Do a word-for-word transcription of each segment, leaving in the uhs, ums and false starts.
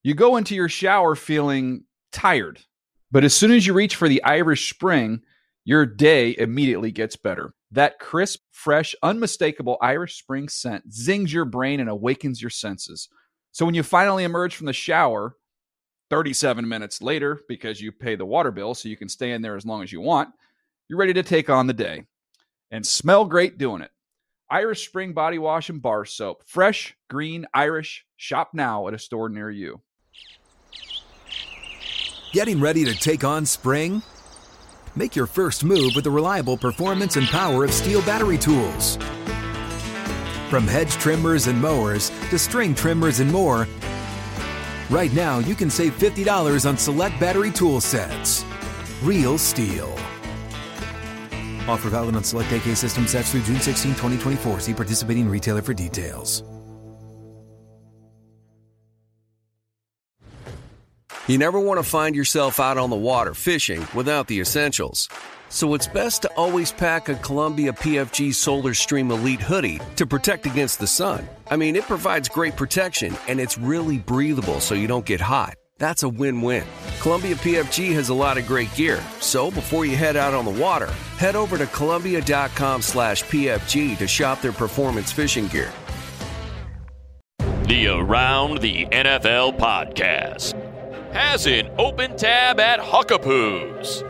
You go into your shower feeling tired, but as soon as you reach for the Irish Spring, your day immediately gets better. That crisp, fresh, unmistakable Irish Spring scent zings your brain and awakens your senses. So when you finally emerge from the shower, thirty-seven minutes later, because you pay the water bill so you can stay in there as long as you want, you're ready to take on the day. And smell great doing it. Irish Spring Body Wash and Bar Soap. Fresh, green, Irish. Shop now at a store near you. Getting ready to take on spring? Make your first move with the reliable performance and power of Steel battery tools. From hedge trimmers and mowers to string trimmers and more, right now you can save fifty dollars on select battery tool sets. Real Steel. Offer valid on select A K system sets through June sixteenth, twenty twenty-four. See participating retailer for details. You never want to find yourself out on the water fishing without the essentials. So it's best to always pack a Columbia P F G Solar Stream Elite hoodie to protect against the sun. I mean, it provides great protection, and it's really breathable so you don't get hot. That's a win-win. Columbia P F G has a lot of great gear, so before you head out on the water, head over to Columbia.com slash PFG to shop their performance fishing gear. The Around the N F L podcast has an open tab at Huckapoo's.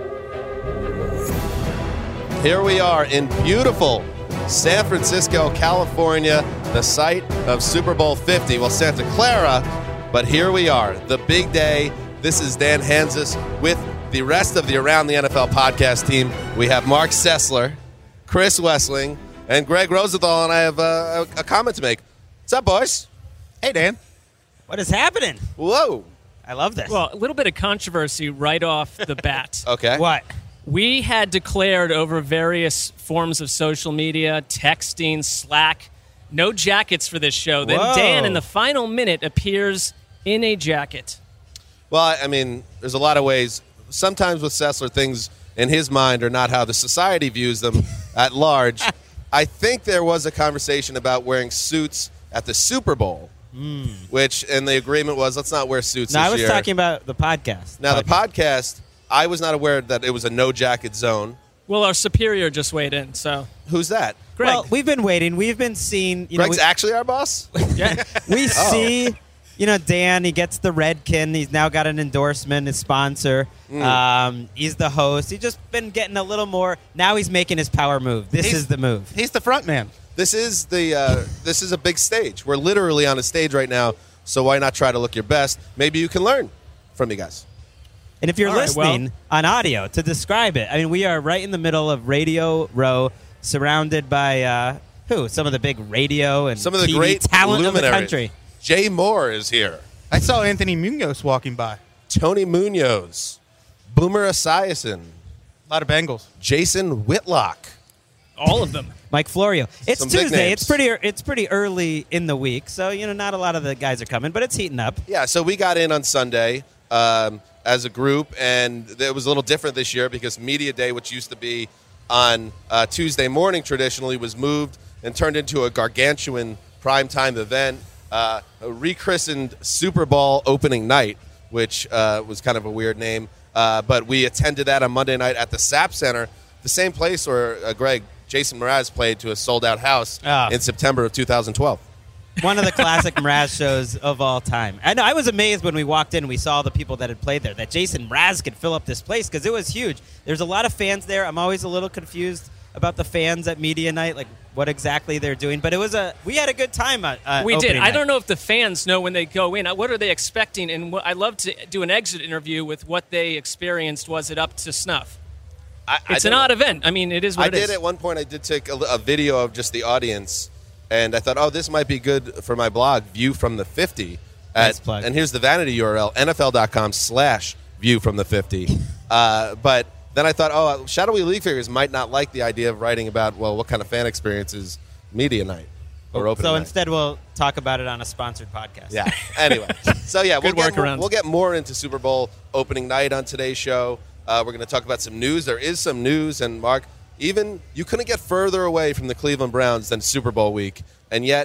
Here we are in beautiful San Francisco, California, the site of Super Bowl fifty. Well, Santa Clara, but here we are, the big day. This is Dan Hanzus with the rest of the Around the N F L podcast team. We have Mark Sessler, Chris Wessling, and Greg Rosenthal, and I have uh, a, a comment to make. What's up, boys? Hey, Dan. What is happening? Whoa. I love this. Well, a little bit of controversy right off the bat. Okay. What? We had declared over various forms of social media, texting, Slack, no jackets for this show. Then Whoa. Dan, in the final minute, appears in a jacket. Well, I mean, there's a lot of ways. Sometimes with Sessler, things in his mind are not how the society views them at large. I think there was a conversation about wearing suits at the Super Bowl, mm. which, and the agreement was, let's not wear suits no, this I was year. talking about the podcast. Now, podcast. the podcast, I was not aware that it was a no-jacket zone. Well, our superior just weighed in, so. Who's that? Greg. Well, we've been waiting. We've been seeing. You Greg's know, we, actually our boss? Yeah. we Oh. see, you know, Dan, he gets the Redkin. He's now got an endorsement, his sponsor. Mm. Um, he's the host. He's just been getting a little more. Now he's making his power move. This He's- is the move. He's the front man. This is the uh, this is a big stage. We're literally on a stage right now, so why not try to look your best? Maybe you can learn from you guys. And if you're All right, listening well- on audio, to describe it, I mean, we are right in the middle of Radio Row, surrounded by, uh, who? Some of the big radio and Some of the T V great talent of the luminaries. country. Jay Moore is here. I saw Anthony Munoz walking by. Tony Munoz. Boomer Esiason. A lot of Bengals. Jason Whitlock. All of them. Mike Florio. It's Some big Tuesday. names. It's pretty. It's pretty early in the week, so you know, not a lot of the guys are coming, but it's heating up. Yeah, so we got in on Sunday um, as a group, and it was a little different this year because Media Day, which used to be on uh, Tuesday morning traditionally, was moved and turned into a gargantuan primetime event, uh, a rechristened Super Bowl opening night, which uh, was kind of a weird name. Uh, but we attended that on Monday night at the S A P Center, the same place where, uh, Greg, Jason Mraz played to a sold-out house Oh. in September of two thousand twelve. One of the classic Mraz shows of all time. And I was amazed when we walked in and we saw the people that had played there, that Jason Mraz could fill up this place because it was huge. There's a lot of fans there. I'm always a little confused about the fans at Media Night, like what exactly they're doing. But it was a we had a good time. Uh, We did. opening I night. don't know if the fans know when they go in. What are they expecting? And what, I love to do an exit interview with what they experienced. Was it up to snuff? I, It's I an don't- odd event. I mean, it is what I it is. did at one point. I did take a, a video of just the audience, and I thought, oh, this might be good for my blog, View from the fifty. At, Nice plug. And here's the vanity U R L, nfl.com slash View from the fifty. Uh, but then I thought, oh, Shadowy League Figures might not like the idea of writing about, well, what kind of fan experience is Media Night or opening So night. instead, we'll talk about it on a sponsored podcast. Yeah. Anyway, so yeah, we'll Good get, more, workaround. we'll get more into Super Bowl opening night on today's show. Uh, we're going to talk about some news. There is some news, and Mark, even you couldn't get further away from the Cleveland Browns than Super Bowl week, and yet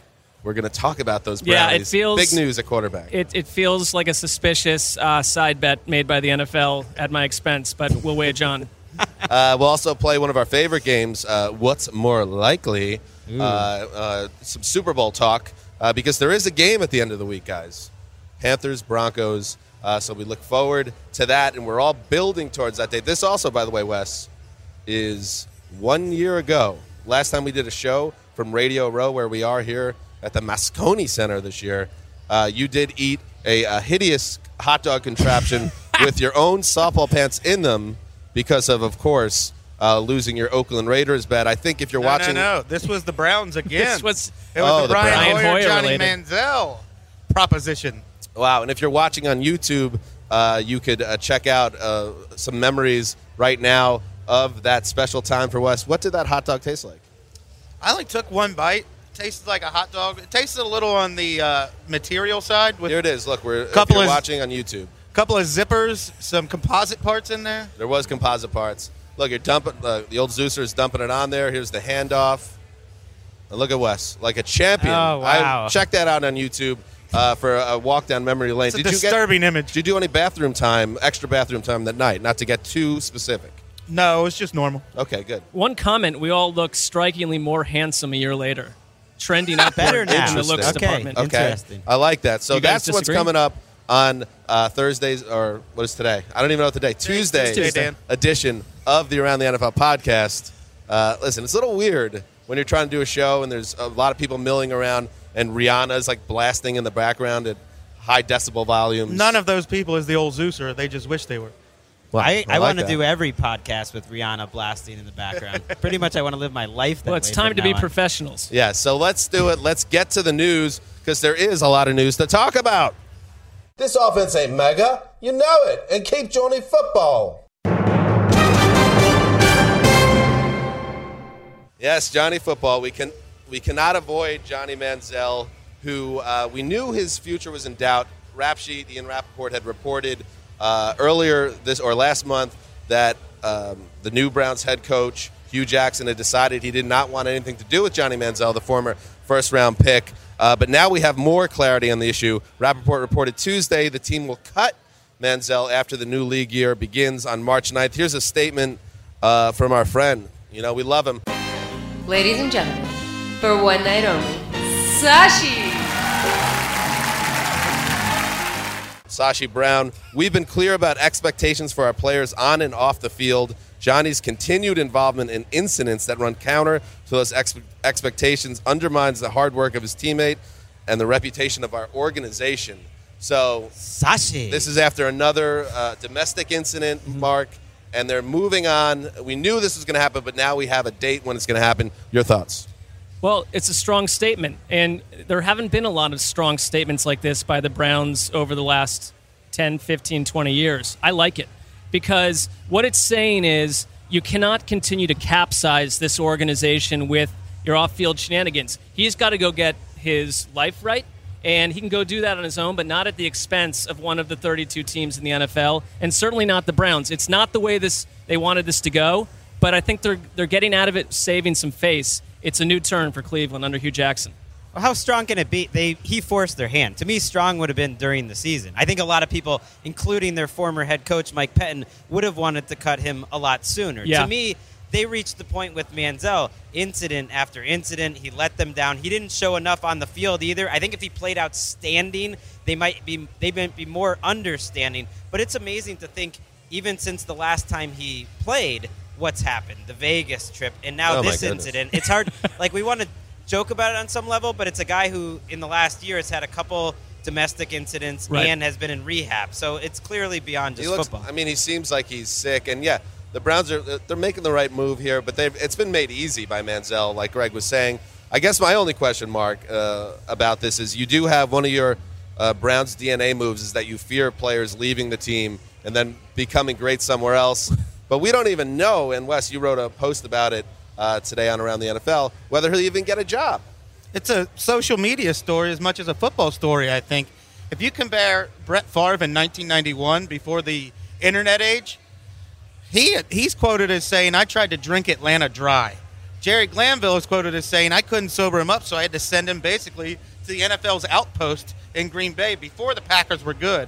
we're going to talk about those Yeah, it brownies. feels- Big news at quarterback. It, it feels like a suspicious uh, side bet made by the N F L at my expense, but we'll wage on. Uh, we'll also play one of our favorite games, uh, What's More Likely? Uh, uh, some Super Bowl talk, uh, because there is a game at the end of the week, guys. Panthers, Broncos. Uh, so we look forward to that, and we're all building towards that day. This also, by the way, Wes, is one year ago. Last time we did a show from Radio Row, where we are here at the Moscone Center this year. Uh, you did eat a, a hideous hot dog contraption with your own softball pants in them, because of, of course, uh, losing your Oakland Raiders bet. I think if you're no, watching, no, no, this was the Browns again. This was- it was Oh, the the Brian Browns. Hoyer, Brian Hoyer Johnny related. Manziel proposition. wow! And if you're watching on YouTube, uh, you could uh, check out uh, some memories right now of that special time for Wes. What did that hot dog taste like? I only took one bite. It tasted like a hot dog. It tasted a little on the uh, material side with Here it is. Look, we're Couple if you're of- watching on YouTube. a couple of zippers, some composite parts in there. There was composite parts. Look, you're dumping uh, the old Zeuser is dumping it on there. Here's the handoff. And look at Wes, like a champion. Oh, wow. I, check that out on YouTube uh, for a walk down memory lane. It's a Did you get? disturbing image. Did you do any bathroom time, extra bathroom time that night? Not to get too specific. No, it's just normal. Okay, good. One comment, we all look strikingly more handsome a year later. Trending up Better now. in the looks Okay. department. Okay, Interesting. I like that. So You guys that's what's disagree? coming up on uh, Thursdays, or what is today? I don't even know what today. Tuesday, Tuesday, Dan. edition of the Around the N F L podcast. Uh, listen, it's a little weird when you're trying to do a show and there's a lot of people milling around and Rihanna's like blasting in the background at high decibel volumes. None of those people is the old Zeuser. They just wish they were. Well, I, I, like want to that. do every podcast with Rihanna blasting in the background. Pretty much I want to live my life that Well, it's way time from to be now on. professionals. Yeah, so let's do it. Let's get to the news because there is a lot of news to talk about. This offense ain't mega. You know it. And keep joining football. Yes, Johnny Football. We can we cannot avoid Johnny Manziel, who uh, we knew his future was in doubt. Rap Sheet, Ian Rappaport had reported uh, earlier this or last month that um, the new Browns head coach, Hugh Jackson, had decided he did not want anything to do with Johnny Manziel, the former first-round pick. Uh, but now we have more clarity on the issue. Rappaport reported Tuesday the team will cut Manziel after the new league year begins on March ninth. Here's a statement uh, from our friend. You know, we love him. Ladies and gentlemen, for one night only, Sashi! Sashi Brown. We've been clear about expectations for our players on and off the field. Johnny's continued involvement in incidents that run counter to those ex- expectations undermines the hard work of his teammate and the reputation of our organization. So Sashi. this is after another uh, domestic incident, Mark, and they're moving on. We knew this was going to happen, but now we have a date when it's going to happen. Your thoughts? Well, it's a strong statement, and there haven't been a lot of strong statements like this by the Browns over the last ten, fifteen, twenty years. I like it because what it's saying is you cannot continue to capsize this organization with your off-field shenanigans. He's got to go get his life right, and he can go do that on his own, but not at the expense of one of the thirty-two teams in the N F L, and certainly not the Browns. It's not the way this they wanted this to go, but I think they're they're getting out of it, saving some face. It's a new turn for Cleveland under Hugh Jackson. Well, how strong can it be? They he forced their hand. To me, strong would have been during the season. I think a lot of people, including their former head coach Mike Pettin, would have wanted to cut him a lot sooner. Yeah. To me, they reached the point with Manziel, incident after incident. He let them down. He didn't show enough on the field either. I think if he played outstanding, they might be they might be more understanding. But it's amazing to think, even since the last time he played, what's happened, the Vegas trip, and now Oh, my this goodness. incident. It's hard. Like, we want to joke about it on some level, but it's a guy who, in the last year, has had a couple domestic incidents Right. and has been in rehab. So it's clearly beyond He just looks, football. I mean, he seems like he's sick, and yeah, the Browns are they're making the right move here, but they've it's been made easy by Manziel, like Greg was saying. I guess my only question, Mark, uh, about this is you do have one of your uh, Browns D N A moves is that you fear players leaving the team and then becoming great somewhere else. But we don't even know, and Wes, you wrote a post about it uh, today on Around the N F L, whether he'll even get a job. It's a social media story as much as a football story, I think. If you compare Brett Favre in nineteen ninety-one, before the internet age, he he's quoted as saying, I tried to drink Atlanta dry. Jerry Glanville is quoted as saying, I couldn't sober him up, so I had to send him basically the N F L's outpost in Green Bay before the Packers were good.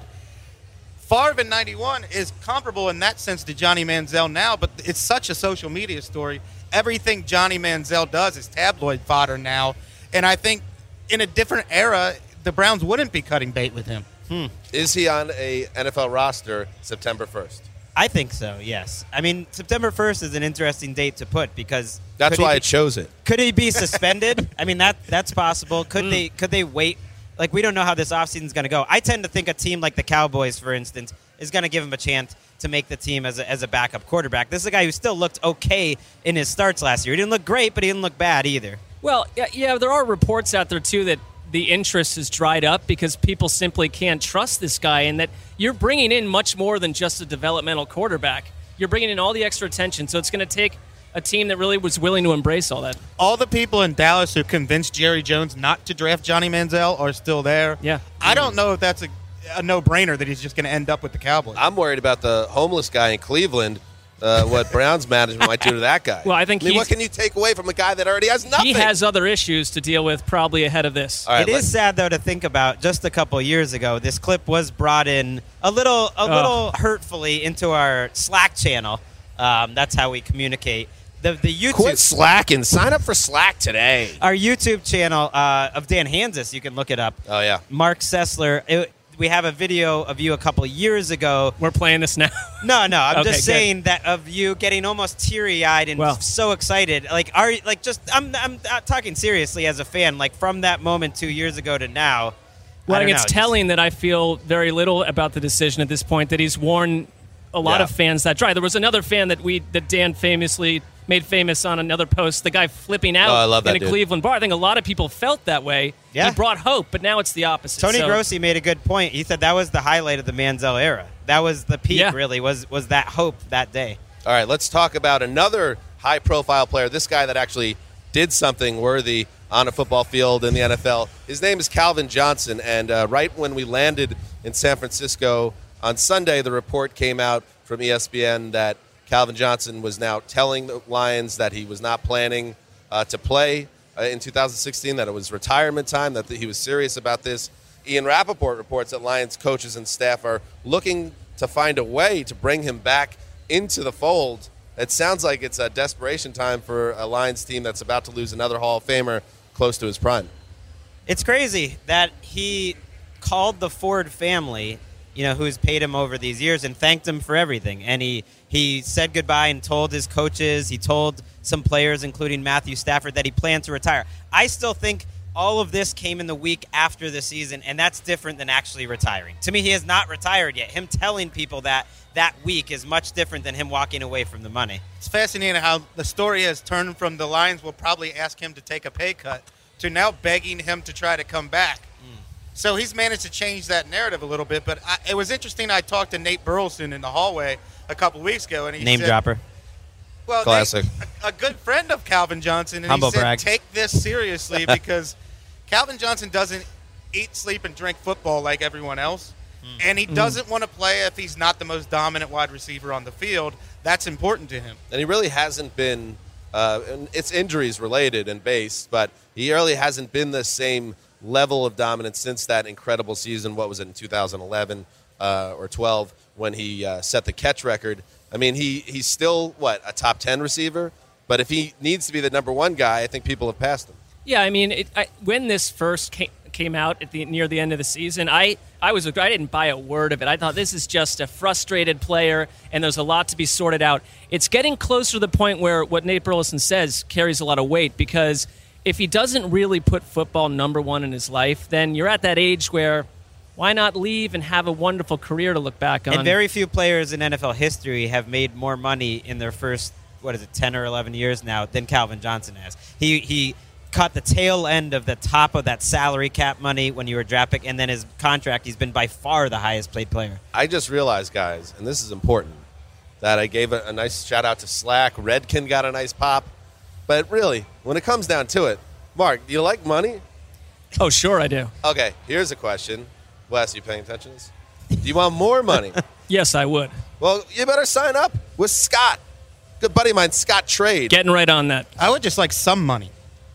Favre in ninety-one is comparable in that sense to Johnny Manziel now, but it's such a social media story. Everything Johnny Manziel does is tabloid fodder now, and I think in a different era, the Browns wouldn't be cutting bait with him. Hmm. Is he on a N F L roster September first? I think so, yes. I mean, September first is an interesting date to put because That's why be, I chose it. Could he be suspended? I mean, that that's possible. Could mm. they could they wait? Like, we don't know how this offseason is going to go. I tend to think a team like the Cowboys, for instance, is going to give him a chance to make the team as a, as a backup quarterback. This is a guy who still looked okay in his starts last year. He didn't look great, but he didn't look bad either. Well, yeah, yeah there are reports out there, too, that the interest has dried up because people simply can't trust this guy, and that you're bringing in much more than just a developmental quarterback. You're bringing in all the extra attention, so it's going to take a team that really was willing to embrace all that. All the people in Dallas who convinced Jerry Jones not to draft Johnny Manziel are still there. Yeah. I don't know if that's a, a no-brainer that he's just going to end up with the Cowboys. I'm worried about the homeless guy in Cleveland, uh, what Browns management might do to that guy. Well, I think I mean, he's, what can you take away from a guy that already has nothing? He has other issues to deal with probably ahead of this. All right, it let's- is sad, though, to think about. Just a couple years ago, this clip was brought in a little a little hurtfully into our Slack channel. Um, that's how we communicate. The, the YouTube Quit slacking. Sign up for Slack today. Our YouTube channel uh, of Dan Hansis, you can look it up. Oh, yeah. Mark Sessler. It, we have a video of you a couple of years ago. We're playing this now. No, no. I'm Okay, just good. saying that of you getting almost teary-eyed and Well. so excited. Like, are you, like just I'm I'm talking seriously as a fan. Like from that moment two years ago to now. Well, I I think don't it's know, just- telling that I feel very little about the decision at this point, that he's worn a lot Yeah. of fans that dry. There was another fan that we that Dan famously made famous on another post, the guy flipping out Oh, I love that in a dude. Cleveland bar. I think a lot of people felt that way. Yeah. He brought hope, but now it's the opposite. Tony So- Grossi made a good point. He said that was the highlight of the Manziel era. That was the peak, Yeah. really, was was that hope that day. All right, let's talk about another high-profile player, this guy that actually did something worthy on a football field in the N F L. His name is Calvin Johnson, and uh, right when we landed in San Francisco on Sunday, the report came out from E S P N that Calvin Johnson was now telling the Lions that he was not planning uh, to play uh, in two thousand sixteen, that it was retirement time, that he was serious about this. Ian Rappaport reports that Lions coaches and staff are looking to find a way to bring him back into the fold. It sounds like it's a desperation time for a Lions team that's about to lose another Hall of Famer close to his prime. It's crazy that he called the Ford family, you know, who's paid him over these years, and thanked him for everything. And he, he said goodbye and told his coaches, he told some players, including Matthew Stafford, that he planned to retire. I still think all of this came in the week after the season, and that's different than actually retiring. To me, he has not retired yet. Him telling people that that week is much different than him walking away from the money. It's fascinating how the story has turned from the Lions will probably ask him to take a pay cut to now begging him to try to come back. Mm. So he's managed to change that narrative a little bit. But I, it was interesting. I talked to Nate Burleson in the hallway a couple weeks ago, and he Name said, dropper. Well, Classic. Nate, a, a good friend of Calvin Johnson, and Humble he said, brag. take this seriously because Calvin Johnson doesn't eat, sleep, and drink football like everyone else. And he doesn't want to play if he's not the most dominant wide receiver on the field. That's important to him. And he really hasn't been, uh, and it's injuries related and based, but he really hasn't been the same level of dominance since that incredible season. What was it, in two thousand eleven uh, or twelve, when he uh, set the catch record? I mean, he he's still, what, a top ten receiver? But if he needs to be the number one guy, I think people have passed him. Yeah, I mean, it, I, when this first came, came out at the near the end of the season, I, I was I didn't buy a word of it. I thought this is just a frustrated player, and there's a lot to be sorted out. It's getting closer to the point where what Nate Burleson says carries a lot of weight, because if he doesn't really put football number one in his life, then you're at that age where why not leave and have a wonderful career to look back on? And very few players in N F L history have made more money in their first, what is it, ten or eleven years now than Calvin Johnson has. He he. caught the tail end of the top of that salary cap money when you were draft pick, and then his contract, he's been by far the highest paid player. I just realized, guys, and this is important, that I gave a, a nice shout out to Slack. Redkin got a nice pop. But really, when it comes down to it, Mark, do you like money? Oh, sure I do. Okay, here's a question. Wes, you paying attention to this? Do you want more money? Yes, I would. Well, you better sign up with Scott. Good buddy of mine, Scott Trade. Getting right on that. I would just like some money.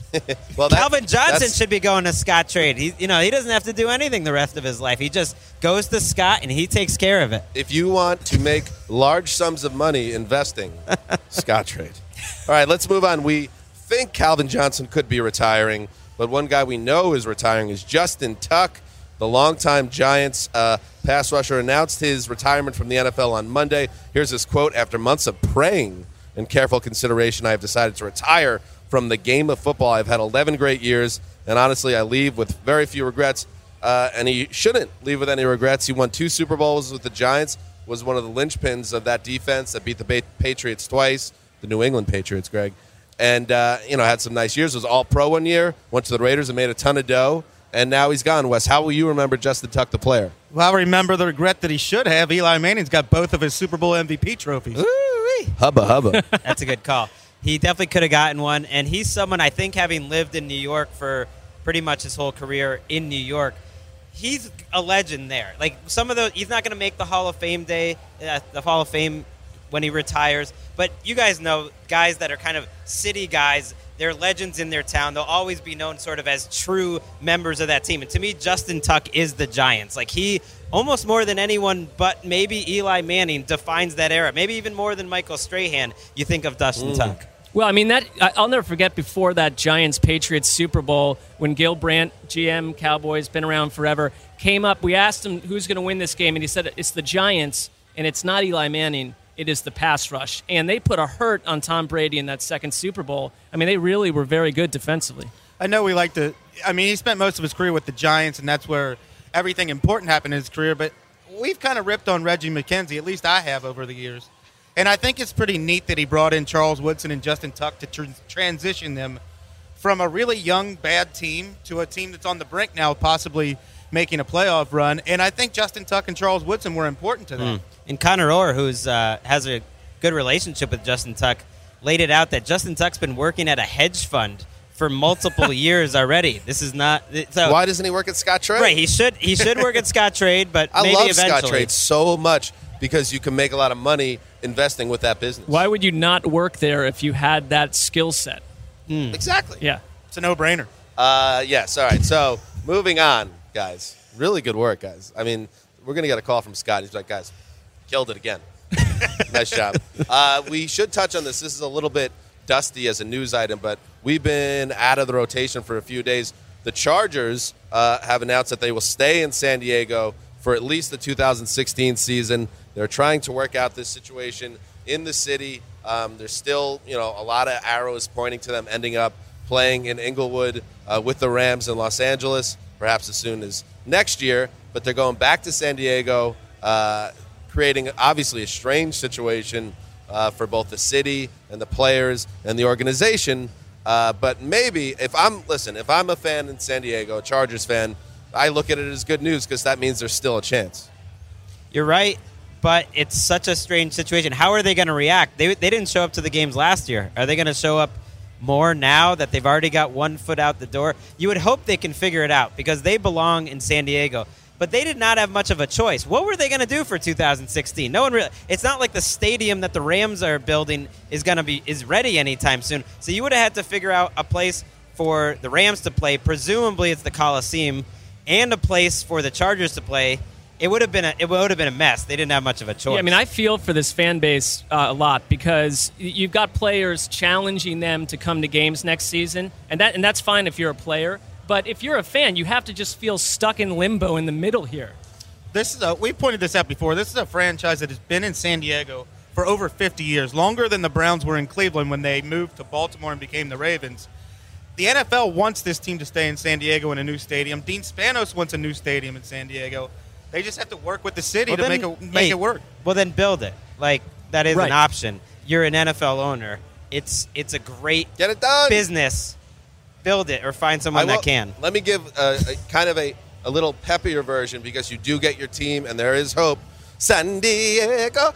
well, that, Calvin Johnson that's- should be going to Scott Trade. He, you know, he doesn't have to do anything the rest of his life. He just goes to Scott and he takes care of it. If you want to make large sums of money investing, Scott Trade. All right, let's move on. We think Calvin Johnson could be retiring, but one guy we know is retiring is Justin Tuck. The longtime Giants uh, pass rusher announced his retirement from the N F L on Monday. Here's his quote: "After months of praying and careful consideration, I have decided to retire from the game of football. I've had eleven great years, and honestly, I leave with very few regrets." Uh, and he shouldn't leave with any regrets. He won two Super Bowls with the Giants, was one of the linchpins of that defense that beat the ba- Patriots twice, the New England Patriots, Greg. And, uh, you know, had some nice years. Was all-pro one year, went to the Raiders and made a ton of dough. And now he's gone. Wes, how will you remember Justin Tuck, the player? Well, I remember the regret that he should have. Eli Manning's got both of his Super Bowl M V P trophies. Ooh-wee. Hubba hubba. That's a good call. He definitely could have gotten one, and he's someone, I think, having lived in New York for pretty much his whole career in New York, he's a legend there. Like, some of the, he's not going to make the Hall of Fame day, uh, the Hall of Fame when he retires, but you guys know guys that are kind of city guys, they're legends in their town. They'll always be known sort of as true members of that team. And to me, Justin Tuck is the Giants. Like, he, almost more than anyone but maybe Eli Manning, defines that era. Maybe even more than Michael Strahan, you think of Justin Mm. Tuck. Well, I mean, that I- I'll never forget before that Giants-Patriots Super Bowl when Gil Brandt, G M, Cowboys, been around forever, came up. We asked him who's going to win this game, and he said it's the Giants, and it's not Eli Manning. It is the pass rush. And they put a hurt on Tom Brady in that second Super Bowl. I mean, they really were very good defensively. I know we like to – I mean, he spent most of his career with the Giants, and that's where everything important happened in his career. But we've kind of ripped on Reggie McKenzie, at least I have over the years. And I think it's pretty neat that he brought in Charles Woodson and Justin Tuck to tr- transition them from a really young, bad team to a team that's on the brink now, possibly making a playoff run. And I think Justin Tuck and Charles Woodson were important to that. Mm. And Connor Orr, who's uh, has a good relationship with Justin Tuck, laid it out that Justin Tuck's been working at a hedge fund for multiple years already. This is not so. Why doesn't he work at Scott Trade? Right, he should he should work at Scott Trade, but I maybe love eventually. Scott Trade so much because you can make a lot of money investing with that business. Why would you not work there if you had that skill set? Mm. Exactly. Yeah. It's a no-brainer. Uh, yes. All right. So moving on, guys. Really good work, guys. I mean, we're going to get a call from Scott. He's like, guys, killed it again. Nice job. Uh, we should touch on this. This is a little bit dusty as a news item, but we've been out of the rotation for a few days. The Chargers uh, have announced that they will stay in San Diego for at least the two thousand sixteen season. They're trying to work out this situation in the city. Um, there's still, you know, a lot of arrows pointing to them ending up playing in Inglewood uh, with the Rams in Los Angeles, perhaps as soon as next year. But they're going back to San Diego, uh, creating obviously a strange situation uh, for both the city and the players and the organization. Uh, but maybe if I'm, listen, if I'm a fan in San Diego, a Chargers fan, I look at it as good news because that means there's still a chance. You're right, but it's such a strange situation. How are they going to react? They they didn't show up to the games last year. Are they going to show up more now that they've already got one foot out the door? You would hope they can figure it out because they belong in San Diego. But they did not have much of a choice. What were they going to do for two thousand sixteen? No one really. It's not like the stadium that the Rams are building is going to be is ready anytime soon. So you would have had to figure out a place for the Rams to play. Presumably, it's the Coliseum, and a place for the Chargers to play. It would have been a it would have been a mess. They didn't have much of a choice. Yeah, I mean, I feel for this fan base uh, a lot because you've got players challenging them to come to games next season, and that and that's fine if you're a player. But if you're a fan, you have to just feel stuck in limbo in the middle here. This is a, we pointed this out before. This is a franchise that has been in San Diego for over fifty years, longer than the Browns were in Cleveland when they moved to Baltimore and became the Ravens. The N F L wants this team to stay in San Diego in a new stadium. Dean Spanos wants a new stadium in San Diego. They just have to work with the city Well, to then, make it make hey, it work. Well, then build it. Like that is Right. an option. You're an N F L owner. It's it's a great Get it done. business. Build it or find I someone will- that can. Let me give a, a kind of a, a little peppier version because you do get your team and there is hope. San Diego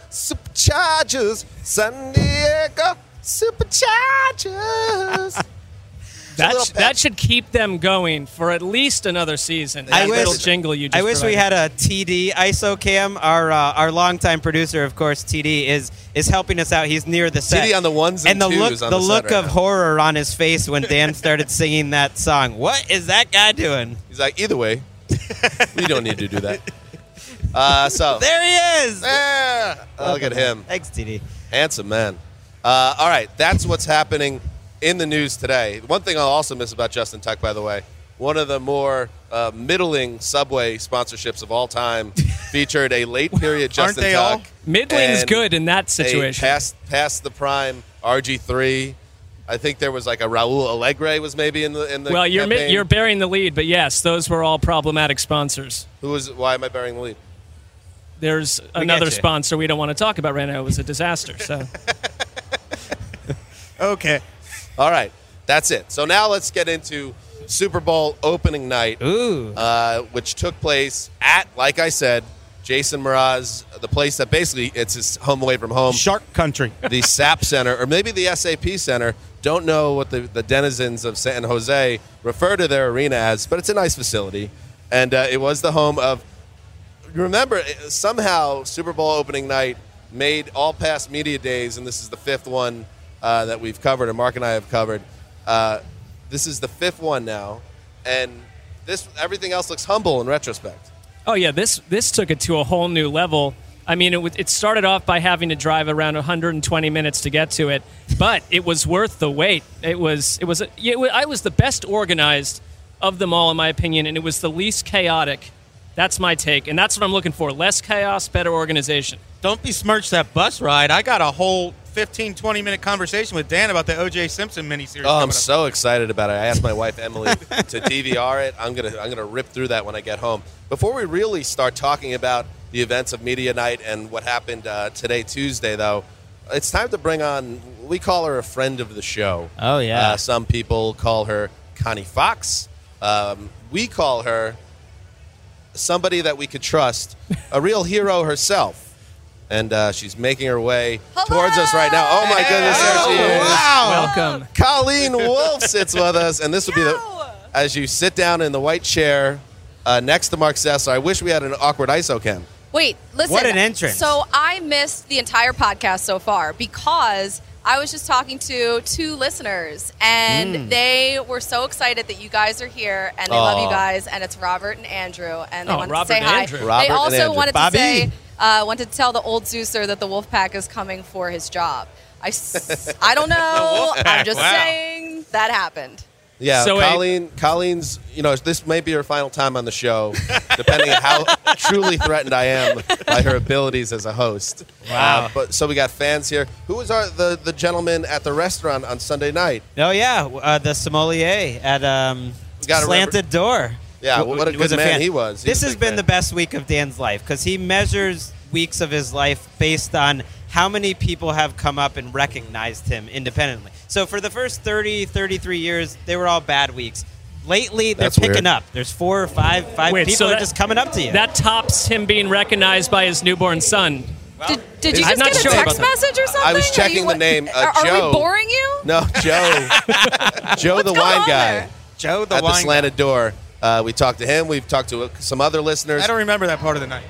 Superchargers. San Diego Superchargers. That, little sh- pep. that should keep them going for at least another season. That I wish- little jingle you just I wish we provided. had a T D I S O cam. Our uh, our longtime producer, of course, T D is is helping us out. He's near the set. T D on the ones and the twos look on the the set look right of now. horror on his face when Dan started singing that song. What is that guy doing? He's like, either way, we don't need to do that. Uh, so There he is. Yeah. Oh, look at him. Thanks, T D. Handsome man. Uh, all right, that's what's happening in the news today. One thing I'll also miss about Justin Tuck, by the way, one of the more uh, middling Subway sponsorships of all time featured a late period Justin they Tuck. all? Middling's and good in that a situation. past, past the prime R G three. I think there was like a Raul Alegre was maybe in the in the well, you're mi- campaign. you're bearing the lead, but yes, those were all problematic sponsors. Who was? Why am I bearing the lead? There's get another you. sponsor we don't want to talk about right now. It was a disaster. So Okay. All right, that's it. So now let's get into Super Bowl opening night, Ooh. uh, which took place at, like I said, Jason Mraz, the place that basically it's his home away from home, Shark Country. the S A P Center, or maybe the S A P Center. Don't know what the, the denizens of San Jose refer to their arena as, but it's a nice facility. And uh, it was the home of, remember, somehow Super Bowl opening night made all past media days, and this is the fifth one uh, that we've covered, or Mark and I have covered. Uh, this is the fifth one now, and this everything else looks humble in retrospect. Oh yeah, this this took it to a whole new level. I mean, it, w- it started off by having to drive around one hundred twenty minutes to get to it, but it was worth the wait. It was it was a, it wa- I was the best organized of them all, in my opinion, and it was the least chaotic. That's my take, and that's what I'm looking for: less chaos, better organization. Don't besmirch that bus ride. I got a whole fifteen, twenty minute conversation with Dan about the O J Simpson miniseries. Oh, I'm coming up. so excited about it. I asked my wife Emily to D V R it. I'm gonna I'm gonna rip through that when I get home. Before we really start talking about the events of Media Night and what happened uh, today, Tuesday, though, it's time to bring on. We call her a friend of the show. Oh, yeah. Uh, some people call her Connie Fox. Um, we call her somebody that we could trust, a real hero herself. And uh, she's making her way towards us right now. Oh, my goodness, there she is. Welcome. Colleen Wolfe sits with us, and this would be the as you sit down in the white chair uh, next to Mark Sessler. I wish we had an awkward I S O cam. Wait, listen. What an entrance. So I missed the entire podcast so far because I was just talking to two listeners, and Mm. they were so excited that you guys are here, and they love Aw. you guys, and it's Robert and Andrew, and they Oh, wanted Robert to say and hi. Andrew. Robert They and also Andrew. wanted Bobby. to say, uh, wanted to tell the old Zeuser that the Wolfpack is coming for his job. I, s- I don't know. I'm just Wow. saying that happened. Yeah, So, uh, Colleen. Colleen's. You know, this may be her final time on the show, depending on how truly threatened I am by her abilities as a host. Wow. Uh, but so we got fans here. Who was our the the gentleman at the restaurant on Sunday night? Oh yeah, uh, the sommelier at um, We gotta Slanted Door. Yeah, W- what a was good man fan. he was. He This was a has big been fan. the best week of Dan's life because he measures weeks of his life based on how many people have come up and recognized him independently. So for the first thirty, thirty-three years, they were all bad weeks. Lately, they're That's picking weird. up. There's four or five, five Wait, people so are that- just coming up to you. That tops him being recognized by his newborn son. Did, did you I'm just not get a sure text about that. message or something? I was Are checking you- the name, uh, are, are Joe. we boring you? No, Joe. Joe, the going wine on guy, there? Joe the at the wine. Slanted Door. Uh, we talked to him. We've talked to uh, some other listeners. I don't remember that part of the night.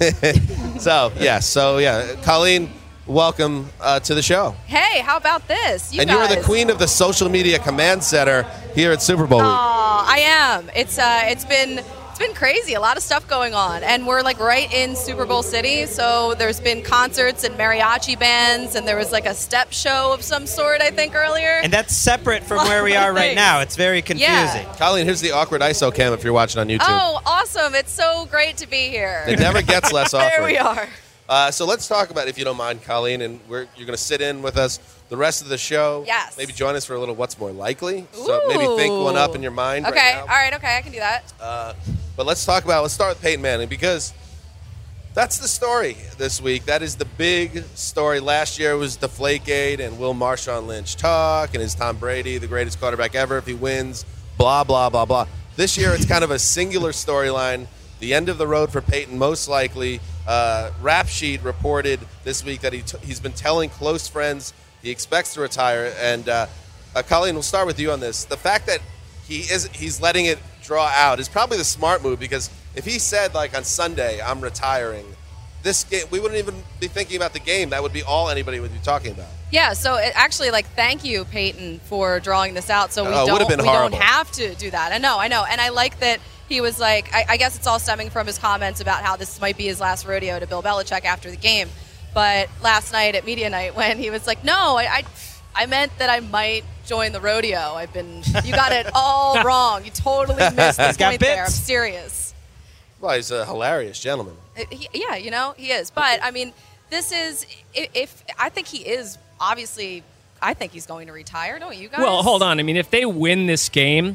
So yeah, so yeah, Colleen, welcome uh, to the show. Hey, how about this? You and you are the guys. queen of the social media command center here at Super Bowl week. Aw, I am. It's uh, it's been it's been crazy. A lot of stuff going on, and we're like right in Super Bowl City. So there's been concerts and mariachi bands, and there was like a step show of some sort, I think, earlier. and that's separate from where we are right Thanks. now. It's very confusing. Yeah. Colleen, here's the awkward I S O cam if you're watching on YouTube. Oh, awesome! It's so great to be here. It never gets less awkward. There we are. Uh, so let's talk about, if you don't mind, Colleen, and we're, you're going to sit in with us the rest of the show. Yes. Maybe join us for a little What's More Likely. So maybe think one up in your mind Okay. right All now. right. Okay. I can do that. Uh, but let's talk about, let's start with Peyton Manning, because that's the story this week. That is the big story. Last year was Deflategate and will Marshawn Lynch talk, and is Tom Brady the greatest quarterback ever if he wins, blah, blah, blah, blah. This year it's kind of a singular storyline. The end of the road for Peyton, most likely. Uh, Rap Sheet reported this week that he t- he's been telling close friends he expects to retire, and uh, uh, Colleen, we'll start with you on this. The fact that he is he's letting it draw out is probably the smart move, because if he said, like, on Sunday, I'm retiring, this game, we wouldn't even be thinking about the game. That would be all anybody would be talking about. Yeah, so it actually, like, thank you, Peyton, for drawing this out, so we, Oh, it don't, would've been we horrible. don't have to do that. I know, I know. And I like that he was like, I, I guess it's all stemming from his comments about how this might be his last rodeo to Bill Belichick after the game. But last night at media night, when he was like, no, I, I, I meant that I might join the rodeo. I've been, you got it all wrong. You totally missed the He's got point there. I'm bits. serious. Well, he's a hilarious gentleman. Uh, he, yeah, you know, he is. But, I mean, this is, if, if I think he is, obviously, I think he's going to retire, don't you guys? Well, hold on. I mean, if they win this game,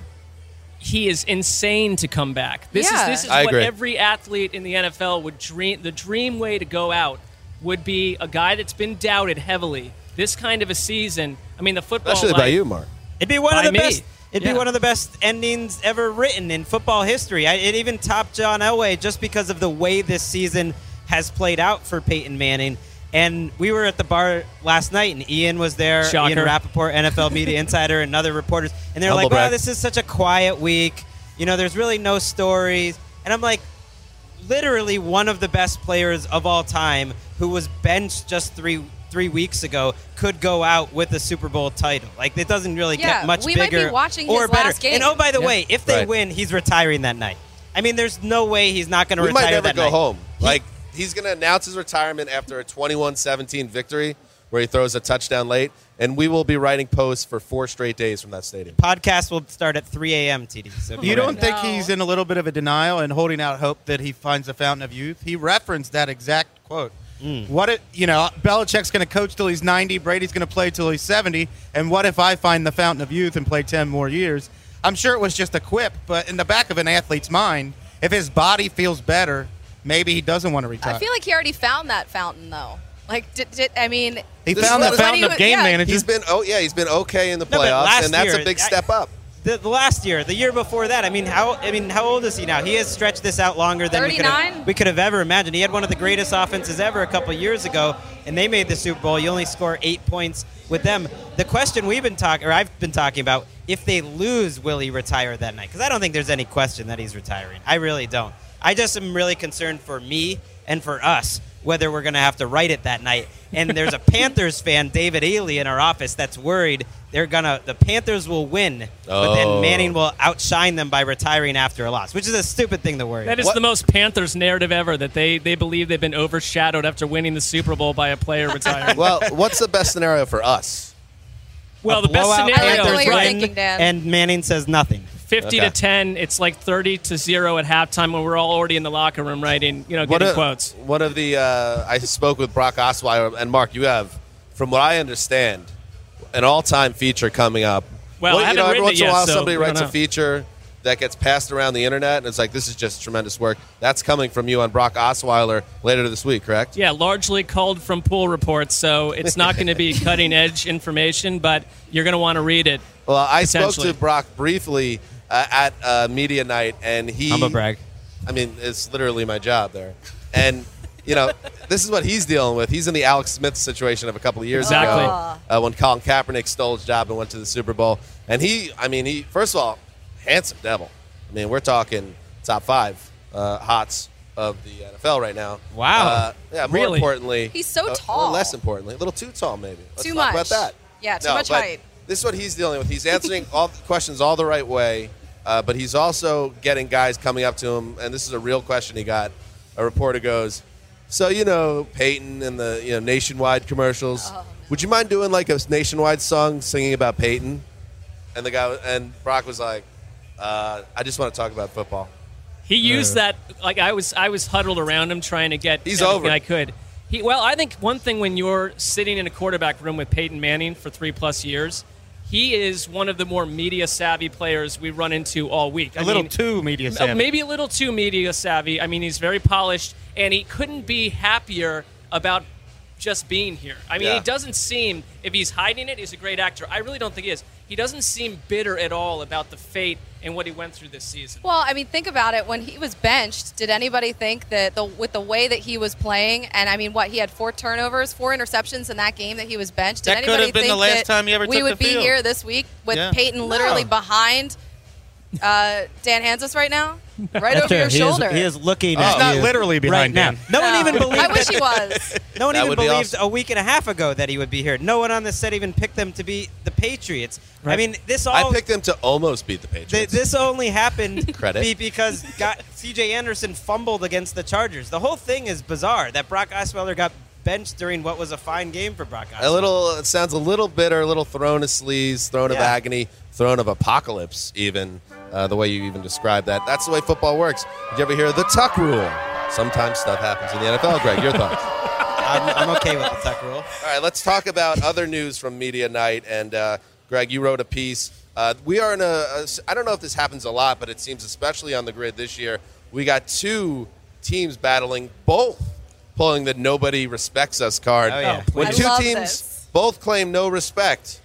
he is insane to come back. This Yeah. is this is I what agree. every athlete in the N F L would dream. The dream way to go out would be a guy that's been doubted heavily. This kind of a season. I mean, the football. Especially by life- you, Mark. It'd be one By of the me. best. It'd Yeah. be one of the best endings ever written in football history. I, it even topped John Elway just because of the way this season has played out for Peyton Manning. And we were at the bar last night, and Ian was there. Shocker. Ian Rappaport, N F L Media Insider, and other reporters. And they're Humble like, wow, brag. this is such a quiet week. You know, there's really no stories. And I'm like, literally one of the best players of all time who was benched just three three weeks ago could go out with a Super Bowl title. Like, it doesn't really Yeah, get much we might be bigger watching or his better. last game. And oh, by the Yeah. way, if they Right. win, he's retiring that night. I mean, there's no way he's not going to We retire might never that go night. home. Like, he's going to announce his retirement after a twenty-one seventeen victory where he throws a touchdown late, and we will be writing posts for four straight days from that stadium. Podcast will start at three a.m. T D. So be You don't ready. think No. he's in a little bit of a denial and holding out hope that he finds the fountain of youth? He referenced that exact quote. What if, you know, Belichick's going to coach till he's ninety, Brady's going to play till he's seventy, and what if I find the fountain of youth and play ten more years? I'm sure it was just a quip, but in the back of an athlete's mind, if his body feels better, maybe he doesn't want to retire. I feel like he already found that fountain, though. Like, did, did I mean, he This found is the what- fountain when of he- game yeah. managers. He's been, oh, yeah, he's been okay in the No, but playoffs, last and that's year, a big I- step up. The, the last year, the year before that, I mean, how I mean, how old is he now? He has stretched this out longer than we could have, thirty-nine? we could have ever imagined. He had one of the greatest offenses ever a couple years ago, and they made the Super Bowl. You only score eight points with them. The question we've been talking, or I've been talking about, if they lose, will he retire that night? Because I don't think there's any question that he's retiring. I really don't. I just am really concerned for me and for us whether we're going to have to write it that night. And there's a Panthers fan, David Ailey, in our office that's worried they're gonna the Panthers will win, but Oh. then Manning will outshine them by retiring after a loss, which is a stupid thing to worry That about. is What- the most Panthers narrative ever, that they, they believe they've been overshadowed after winning the Super Bowl by a player retiring. Well, what's the best scenario for us? well, A the best blowout I like scenario the is way you're right, thinking, Dan. and Manning says nothing. fifty Okay. to ten. It's like thirty to zero at halftime when we're all already in the locker room writing, you know, One getting of, quotes. one of the uh, I spoke with Brock Osweiler, and Mark, you have, from what I understand, an all-time feature coming up. Well, I you haven't know, every written once it in a yet, while so somebody we don't writes a know. feature that gets passed around the internet, and it's like, this is just tremendous work. That's coming from you on Brock Osweiler later this week, correct? Yeah, largely culled from pool reports, so it's not going to be cutting-edge information, but you're going to want to read it. Well, I spoke Potentially. to Brock briefly uh, at uh, media night, and he. Humble brag. I mean, it's literally my job there, and you know, this is what he's dealing with. He's in the Alex Smith situation of a couple of years Exactly. ago, uh, when Colin Kaepernick stole his job and went to the Super Bowl. And he, I mean, he first of all, handsome devil. I mean, we're talking top five uh, hots of the N F L right now. Wow. Uh, yeah. More Really? importantly, He's so uh, tall. Or less importantly, a little too tall, maybe. Let's Too talk much. about that. Yeah, too No, much but height. This is what he's dealing with. He's answering all the questions all the right way, uh, but he's also getting guys coming up to him, and this is a real question he got. A reporter goes, so, you know, Peyton and the you know Nationwide commercials, Oh, would you mind doing like a Nationwide song singing about Peyton? And the guy and Brock was like, uh, I just want to talk about football. He used that, like I was I was huddled around him trying to get He's everything over it. I could. He, well, I think one thing when you're sitting in a quarterback room with Peyton Manning for three plus years, he is one of the more media savvy players we run into all week. a I little mean, too media uh, savvy. maybe a little too media savvy. I mean, he's very polished, and he couldn't be happier about just being here. I mean, Yeah. he doesn't seem, if he's hiding it, he's a great actor. I really don't think he is. he doesn't seem bitter at all about the fate and what he went through this season. Well, I mean, think about it. When he was benched, did anybody think that the with the way that he was playing, and I mean, what, he had four turnovers, four interceptions in that game that he was benched? Did That could anybody have been think the last that time he ever we took would the be field? here this week with Yeah. Peyton literally No. behind uh, Dan Hanzus right now? Right That's over true. your he shoulder. Is, he is looking He's at not you literally behind right now. Dan. No, one No. even believed I wish that- he was. No one That even would be believed awesome. a week and a half ago that he would be here. No one on this set even picked them to be the Patriots. I Right. mean, this I all picked them to almost beat the th- Patriots. this only happened Credit. be- because got C J Anderson fumbled against the Chargers. The whole thing is bizarre that Brock Osweiler got benched during what was a fine game for Brock Osweiler. A little, it sounds a little bitter, a little throne of sleaze, throne of Yeah. agony, throne of apocalypse, even, uh, the way you even described that. That's the way football works. Did you ever hear the tuck rule? Sometimes stuff happens in the N F L. Greg, your thoughts? I'm, I'm okay with the tuck rule. All right, let's talk about other news from media night. And, uh, Greg, you wrote a piece. Uh, we are in a, a, I don't know if this happens a lot, but it seems especially on the grid this year, we got two teams battling, both pulling the nobody respects us card. Oh, yeah. When I two love teams this. both claim no respect,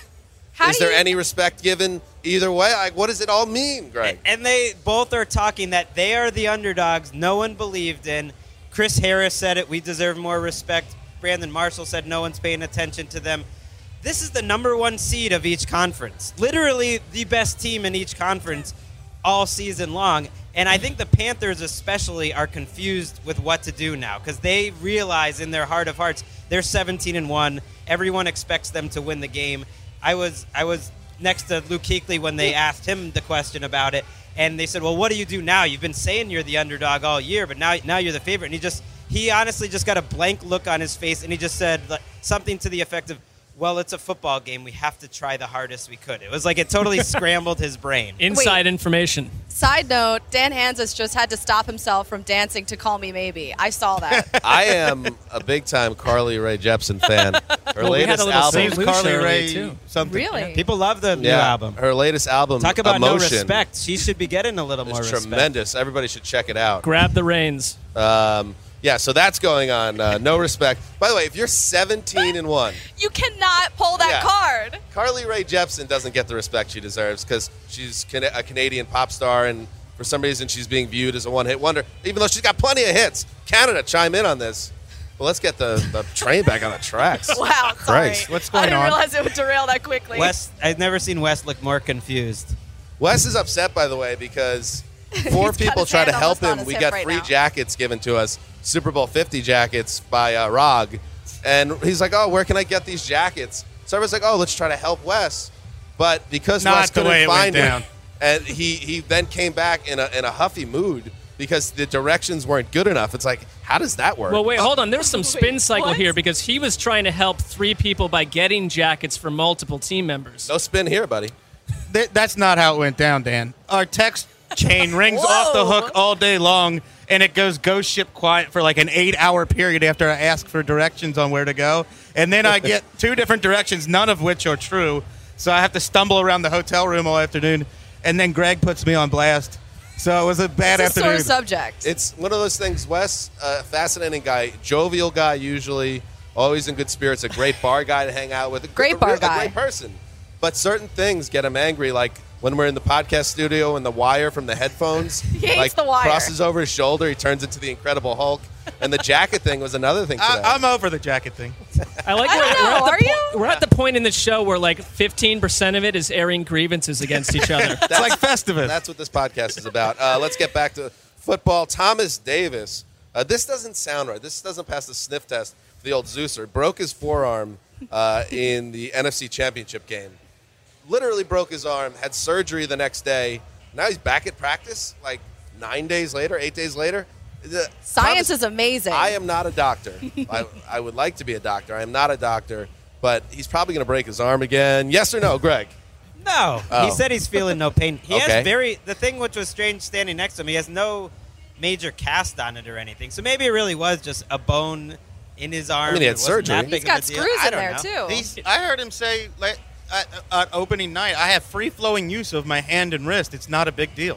How is do there you- any respect given either way? Like, what does it all mean, Greg? And they both are talking that they are the underdogs no one believed in. Chris Harris said it, we deserve more respect. Brandon Marshall said no one's paying attention to them. This is the number one seed of each conference. Literally the best team in each conference all season long. And I think the Panthers especially are confused with what to do now because they realize in their heart of hearts they're seventeen and one. Everyone expects them to win the game. I was I was next to Luke Kuechly when they asked him the question about it, and they said, "Well, what do you do now? You've been saying you're the underdog all year, but now now you're the favorite." And he just he honestly just got a blank look on his face, and he just said like, something to the effect of, "Well, it's a football game. We have to try the hardest we could." It was like it totally scrambled his brain. Inside information. Side note, Dan Hanzus just had to stop himself from dancing to Call Me Maybe. I saw that. I am a big-time Carly Rae Jepsen fan. Her Well, we had latest a little album, Saint Lucia Carly earlier, Rae too. something. Really? People love the new yeah, album. her latest album, Talk about Emotion, no respect. She should be getting a little is more respect. tremendous. Everybody should check it out. Grab the reins. Um, yeah, so that's going on. Uh, no respect. By the way, if you're seventeen and one, You cannot pull that Yeah. card. Carly Rae Jepsen doesn't get the respect she deserves because she's Can- a Canadian pop star, and for some reason she's being viewed as a one-hit wonder, even though she's got plenty of hits. Canada, chime in on this. Well, let's get the, the train back on the tracks. Wow, sorry. Christ. What's I going didn't on? realize it would derail that quickly. Wes, I've never seen Wes look more confused. Wes is upset, by the way, because four He's got people his tried to hand help almost on him. his We hip got right free now. jackets given to us, Super Bowl fifty jackets by uh, R O G. And he's like, oh, where can I get these jackets? So everyone's like, oh, let's try to help Wes. But because Not Wes the couldn't way it went find down. him, and he, he then came back in a, in a huffy mood because the directions weren't good enough. It's like, how does that work? Well, wait, hold on. There's some spin cycle what? here because he was trying to help three people by getting jackets for multiple team members. No spin here, buddy. Th- that's not how it went down, Dan. Our text chain rings off the Whoa. hook all day long, and it goes ghost ship quiet for like an eight-hour period after I ask for directions on where to go. And then I get two different directions, none of which are true. So I have to stumble around the hotel room all afternoon, and then Greg puts me on blast. So it was a bad It's a sore afternoon. subject. It's one of those things. Wes, a fascinating guy, jovial guy usually, always in good spirits, a great bar guy to hang out with. A Great a bar real- guy. A great person. But certain things get him angry, like when we're in the podcast studio and the wire from the headphones He hates like the wire. crosses over his shoulder, he turns into the Incredible Hulk. And the jacket thing was another thing today. I, I'm over the jacket thing. I like I we're, don't we're know, at the are po- you? We're at the point in the show where like fifteen percent of it is airing grievances against each other. It's like Festivus. That's what this podcast is about. Uh, let's get back to football. Thomas Davis. Uh, this doesn't sound right. This doesn't pass the sniff test for the old Zeuser. Broke his forearm uh, in the N F C Championship game. Literally broke his arm, had surgery the next day. Now he's back at practice like nine days later, eight days later. The- Science Thomas- is amazing. I am not a doctor. I, I would like to be a doctor. I am not a doctor, but he's probably going to break his arm again. Yes or no, Greg? No, Oh. he said he's feeling no pain. He Okay. has very the thing which was strange standing next to him. He has no major cast on it or anything. So maybe it really was just a bone in his arm. I mean, he had It wasn't that surgery. big He's of got a deal. screws I in don't there, know. too. He's, I heard him say like, at, at opening night, I have free-flowing use of my hand and wrist. It's not a big deal.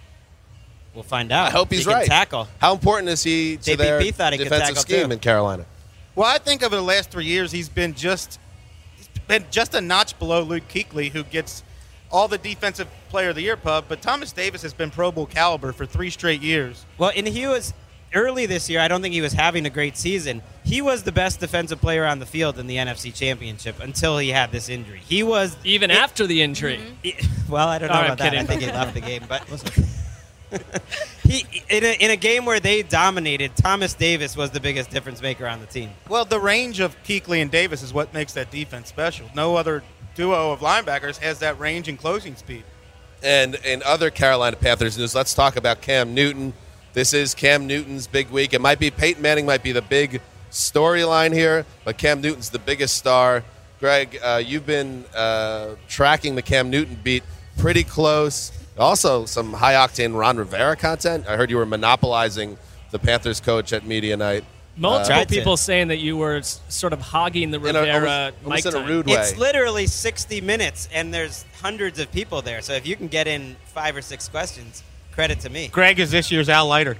We'll find out. I hope he's he can right. Tackle. How important is he to J P P their thought he could defensive tackle, scheme too. in Carolina? Well, I think over the last three years, he's been just been just a notch below Luke Kuechly, who gets all the Defensive Player of the Year pub, but Thomas Davis has been Pro Bowl caliber for three straight years. Well, and he was early this year. I don't think he was having a great season. He was the best defensive player on the field in the N F C Championship until he had this injury. He was even it, after the injury. It, well, I don't know oh, about I'm that. kidding. I think he left the game, but he in a, in a game where they dominated, Thomas Davis was the biggest difference maker on the team. Well, the range of Kuechly and Davis is what makes that defense special. No other duo of linebackers has that range and closing speed. And in other Carolina Panthers news, let's talk about Cam Newton. This is Cam Newton's big week. It might be Peyton Manning might be the big storyline here, but Cam Newton's the biggest star. Greg, uh, you've been uh, tracking the Cam Newton beat pretty close. Also, some high-octane Ron Rivera content. I heard you were monopolizing the Panthers coach at media night. Multiple uh, people saying that you were s- sort of hogging the In a- Rivera almost- mic almost in a time. rude way. It's literally sixty minutes, and there's hundreds of people there. So if you can get in five or six questions, credit to me. Greg is this year's Al Leiter.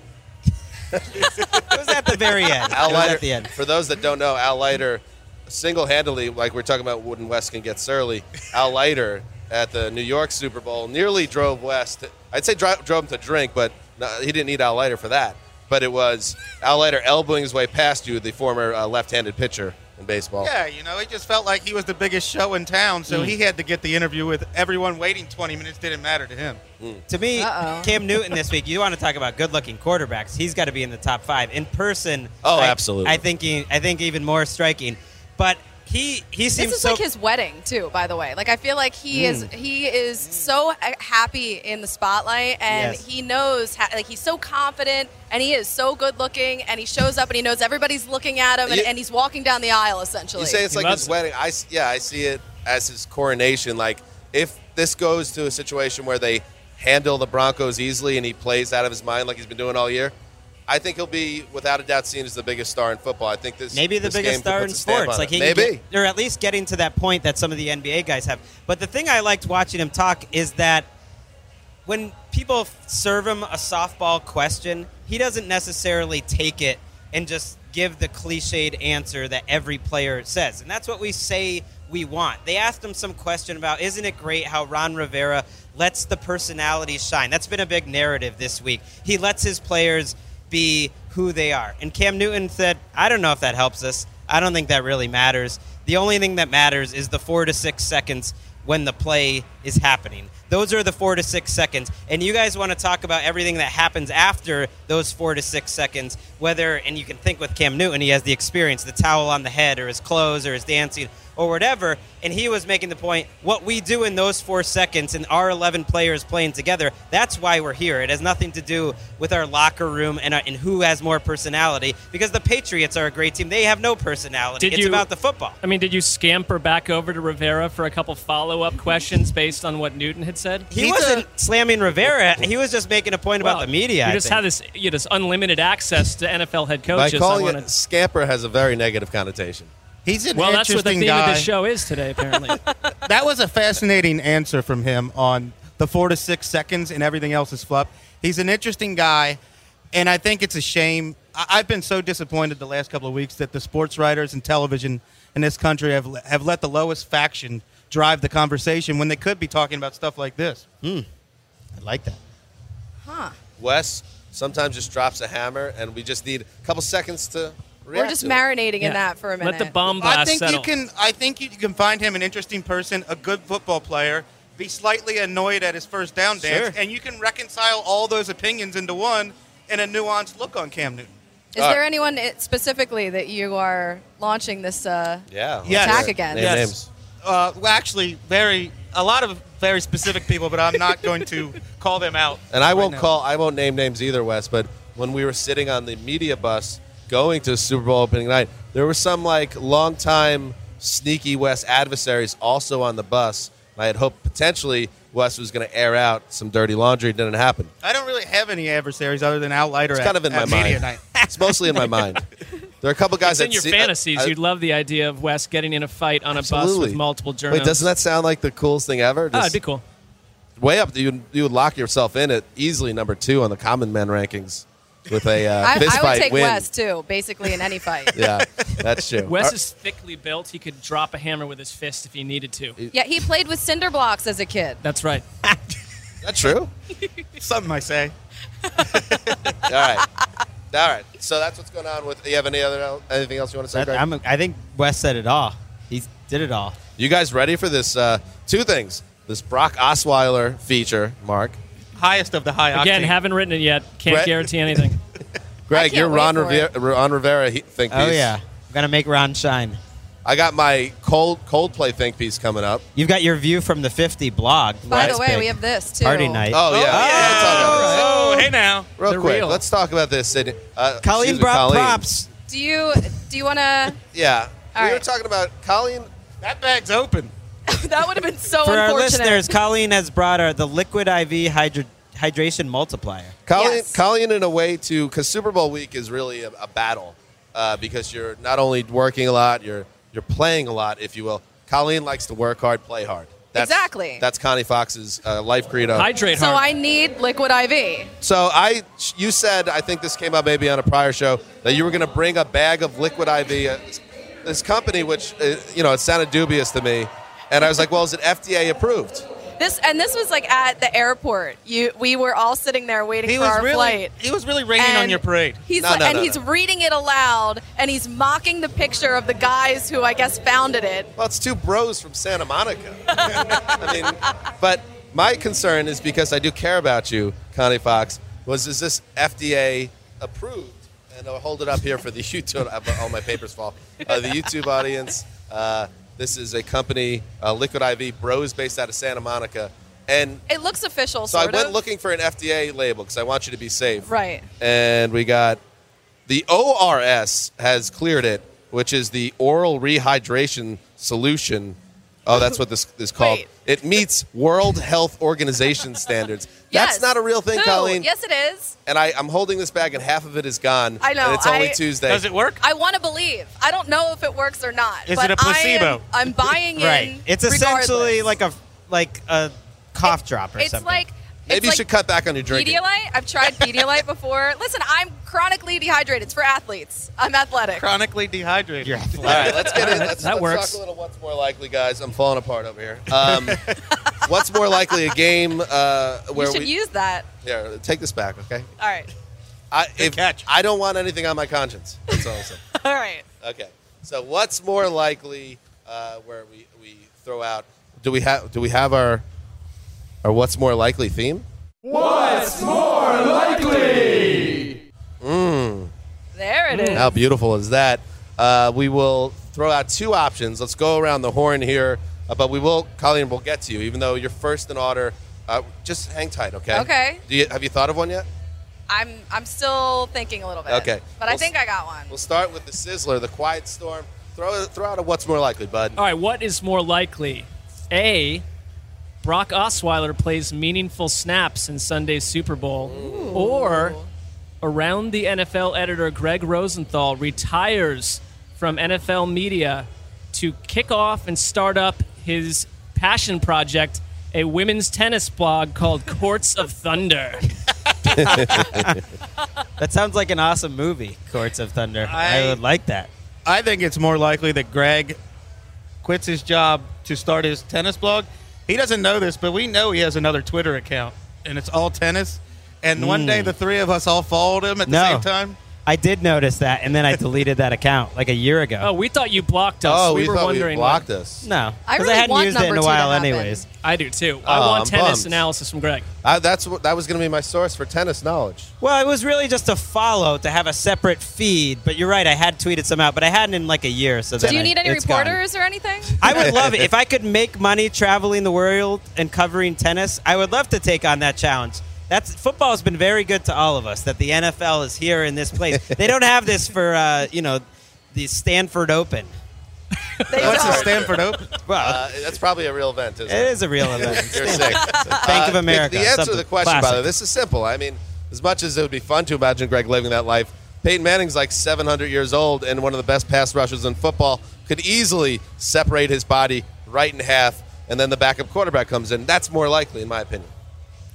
It was at the very end. Al It was Leiter, at the end. for those that don't know, Al Leiter single-handedly, like we're talking about when West can get surly, Al Leiter at the New York Super Bowl nearly drove West. I'd say dri- drove him to drink, but no, he didn't need Al Leiter for that. But it was Al Leiter elbowing his way past you, the former uh, left-handed pitcher in baseball. Yeah, you know, he just felt like he was the biggest show in town, so Mm. he had to get the interview with everyone waiting twenty minutes. Didn't matter to him. To me, Uh-oh. Cam Newton this week, you want to talk about good-looking quarterbacks. He's got to be in the top five. In person, Oh, I, absolutely. I think he, I think even more striking. But he he seems This is so like his wedding too, by the way. Like I feel like he is he is so happy in the spotlight, and Yes. he knows ha- like he's so confident, and he is so good looking, and he shows up and he knows everybody's looking at him, and, You- and he's walking down the aisle essentially. You say it's He like loves his it. wedding. I s- yeah, I see it as his coronation. Like if this goes to a situation where they handle the Broncos easily and he plays out of his mind like he's been doing all year, I think he'll be without a doubt seen as the biggest star in football. I think this maybe the this biggest game star in puts a stamp sports. on Like it. he maybe. can get, or at least getting to that point that some of the N B A guys have. But the thing I liked watching him talk is that when people f- serve him a softball question, he doesn't necessarily take it and just give the cliched answer that every player says. And that's what we say we want. They asked him some question about, isn't it great how Ron Rivera lets the personalities shine? That's been a big narrative this week. He lets his players be who they are. And Cam Newton said, I don't know if that helps us. I don't think that really matters. The only thing that matters is the four to six seconds when the play is happening. Those are the four to six seconds. And you guys want to talk about everything that happens after those four to six seconds, whether, and you can think with Cam Newton, he has the experience, the towel on the head or his clothes or his dancing or whatever. And he was making the point, what we do in those four seconds and our eleven players playing together, that's why we're here. It has nothing to do with our locker room and, our, and who has more personality, because the Patriots are a great team. They have no personality. Did it's you- about the football. I mean, did you scamper back over to Rivera for a couple follow-up questions based on what Newton had said? He He's wasn't a- slamming Rivera. He was just making a point Well, about the media. You I just think. have this, you just unlimited access to N F L head By coaches. I calling wanna- it scamper has a very negative connotation. He's an well, that's what the interesting theme guy. of the show is today, apparently. That was a fascinating answer from him on the four to six seconds and everything else is fluff. He's an interesting guy, and I think it's a shame. I- I've been so disappointed the last couple of weeks that the sports writers and television in this country have have let the lowest faction drive the conversation when they could be talking about stuff like this. I like that. huh. Wes sometimes just drops a hammer, and we just need a couple seconds to react We're just to it. marinating Yeah. in that for a minute. Let the bomb blast I think settle. you can. I think you can find him an interesting person, a good football player, be slightly annoyed at his first down dance, Sure. and you can reconcile all those opinions into one and a nuanced look on Cam Newton. Is All there right. anyone i- specifically that you are launching this? Uh, Yeah. let's Yes. hear it. Attack again. Name Yes. names. Uh, well, actually, very a lot of very specific people, but I'm not going to call them out. And I right won't now. call, I won't name names either, Wes. But when we were sitting on the media bus going to Super Bowl opening night, there were some like longtime sneaky Wes adversaries also on the bus. And I had hoped potentially Wes was going to air out some dirty laundry. It didn't happen. I don't really have any adversaries other than Al Leiter. It's at, kind of in at my media mind. night. It's mostly in my mind. There are a couple guys It's in that your see- fantasies. I- I- You'd love the idea of Wes getting in a fight on a bus Absolutely. with multiple Wait, journalists. doesn't that sound like the coolest thing ever? Oh, Just it'd be cool. way up. You you would lock yourself in at easily number two on the common man rankings. with a uh, I, fist I fight would take win. Wes too, basically in any fight. Yeah, that's true. Wes Are- is thickly built. He could drop a hammer with his fist if he needed to. Yeah, he played with cinder blocks as a kid. That's right. That's true. Something I say. All right, all right. So that's what's going on with. Do you have any other anything else you want to say, That, Greg? I'm, I think Wes said it all. He did it all. You guys ready for this? Uh, two things. This Brock Osweiler feature, Mark. Highest of the high octane. Again, haven't written it yet. Can't Brett- guarantee anything. Greg, can't you're wait Ron for Rivera, Ron Rivera he- think piece. Oh, yeah. I'm going to make Ron shine. I got my cold Coldplay think piece coming up. You've got your View from the fifty blog. By That's the way, big. we have this too. Party night. Oh yeah, yeah. Let's talk about this. Oh, hey now. Real They're quick, real. let's talk about this. Sydney. Uh, Colleen excuse me, brought Colleen. props. Do you do you want to? Yeah, All we were right. talking about Colleen. That bag's open. That would have been so For our unfortunate. listeners, Colleen has brought her the Liquid I V hydra- hydration multiplier. Colleen, Yes. Colleen, in a way, too, because Super Bowl week is really a, a battle uh, because you're not only working a lot, you're you're playing a lot, if you will. Colleen likes to work hard, play hard. That's, Exactly. That's Connie Fox's uh, life credo. Hydrate so hard. I need liquid I V. So I, you said, I think this came up maybe on a prior show, that you were going to bring a bag of liquid I V. Uh, this company, which uh, you know, it sounded dubious to me, and I was like, well, is it F D A approved? This and this was like at the airport. You, we were all sitting there waiting He for was our really, flight. he was really raining on And your parade. He's No, like- no, and no, he's no. reading it aloud, and he's mocking the picture of the guys who I guess founded it. Well, it's two bros from Santa Monica. I mean, but my concern is because I do care about you, Connie Fox. Was is this F D A approved? And I'll hold it up here for the YouTube. All my papers fall. Uh, the YouTube audience. Uh, this is a company, uh, Liquid I V, bros based out of Santa Monica, and It looks official, so I sort went of. looking for an F D A label because I want you to be safe. Right. And we got the O R S has cleared it, which is the oral rehydration solution. Oh, that's what this is called. Wait. It meets World Health Organization standards. Yes. That's not a real thing, Who? Colleen. Yes, it is. And I, I'm holding this bag, and half of it is gone. I know, And it's only I- Tuesday. Does it work? I want to believe. I don't know if it works or not. Is but it a placebo? I am, I'm buying Right. in. It's essentially regardless. like a like a cough drop or It's something. like Maybe it's you like should cut back on your drinking. Pedialyte. I've tried Pedialyte before. Listen, I'm chronically dehydrated. It's for athletes. I'm athletic. Chronically dehydrated. You're All right, let's get in. Let's, That let's works. talk a little what's more likely, guys. I'm falling apart over here. Um, what's more likely, a game uh, where you should we... use that. Here, take this back, okay? All right. I, if, catch. I don't want anything on my conscience. That's all I'm saying. All right. Okay. So what's more likely uh, where we, we throw out... Do we have do we have our our what's more likely theme? What's more likely? Mmm. There it is. How beautiful is that? Uh, we will throw out two options. Let's go around the horn here. Uh, but we will, Colleen, we'll get to you, even though you're first in order. Uh, just hang tight, okay? Okay. Do you, have you thought of one yet? I'm I'm still thinking a little bit. Okay. But I We'll think s- I got one. We'll start with the Sizzler, the Quiet Storm. Throw throw out a what's more likely, bud. All right, what is more likely? A, Brock Osweiler plays meaningful snaps in Sunday's Super Bowl. Or around the N F L editor Greg Rosenthal retires from N F L media to kick off and start up his passion project, a women's tennis blog called Courts of Thunder. That sounds like an awesome movie, Courts of Thunder. I, I- would like that. I think it's more likely that Greg quits his job to start his tennis blog. He doesn't know this, but we know he has another Twitter account, and it's all tennis. And one day the three of us all followed him at the No. same time. I did notice that, and then I deleted that account like a year ago. Oh, we thought you blocked us. Oh, we, we, were thought wondering. we blocked us. No, I because really I hadn't want used it in number a two while to happen. anyways. I do too. I Oh, want I'm tennis bummed. analysis from Greg. I, that's what that was going to be my source for tennis knowledge. Well, it was really just a follow to have a separate feed, but you're right, I had tweeted some out, but I hadn't in like a year. So, Do then you I- need any it's gone. reporters or anything? I would love it. If I could make money traveling the world and covering tennis, I would love to take on that challenge. That's football has been very good to all of us. That the N F L is here in this place. They don't have this for uh, you know the Stanford Open. They What's the don't. Stanford Open? Well, Uh, that's probably a real event, isn't it it? is a real event. You're sick. Bank of Uh, America. The, the answer to something the question, by the classic. way, this is simple. I mean, as much as it would be fun to imagine Greg living that life, Peyton Manning's like seven hundred years old and one of the best pass rushers in football, could easily separate his body right in half, and then the backup quarterback comes in. That's more likely, in my opinion.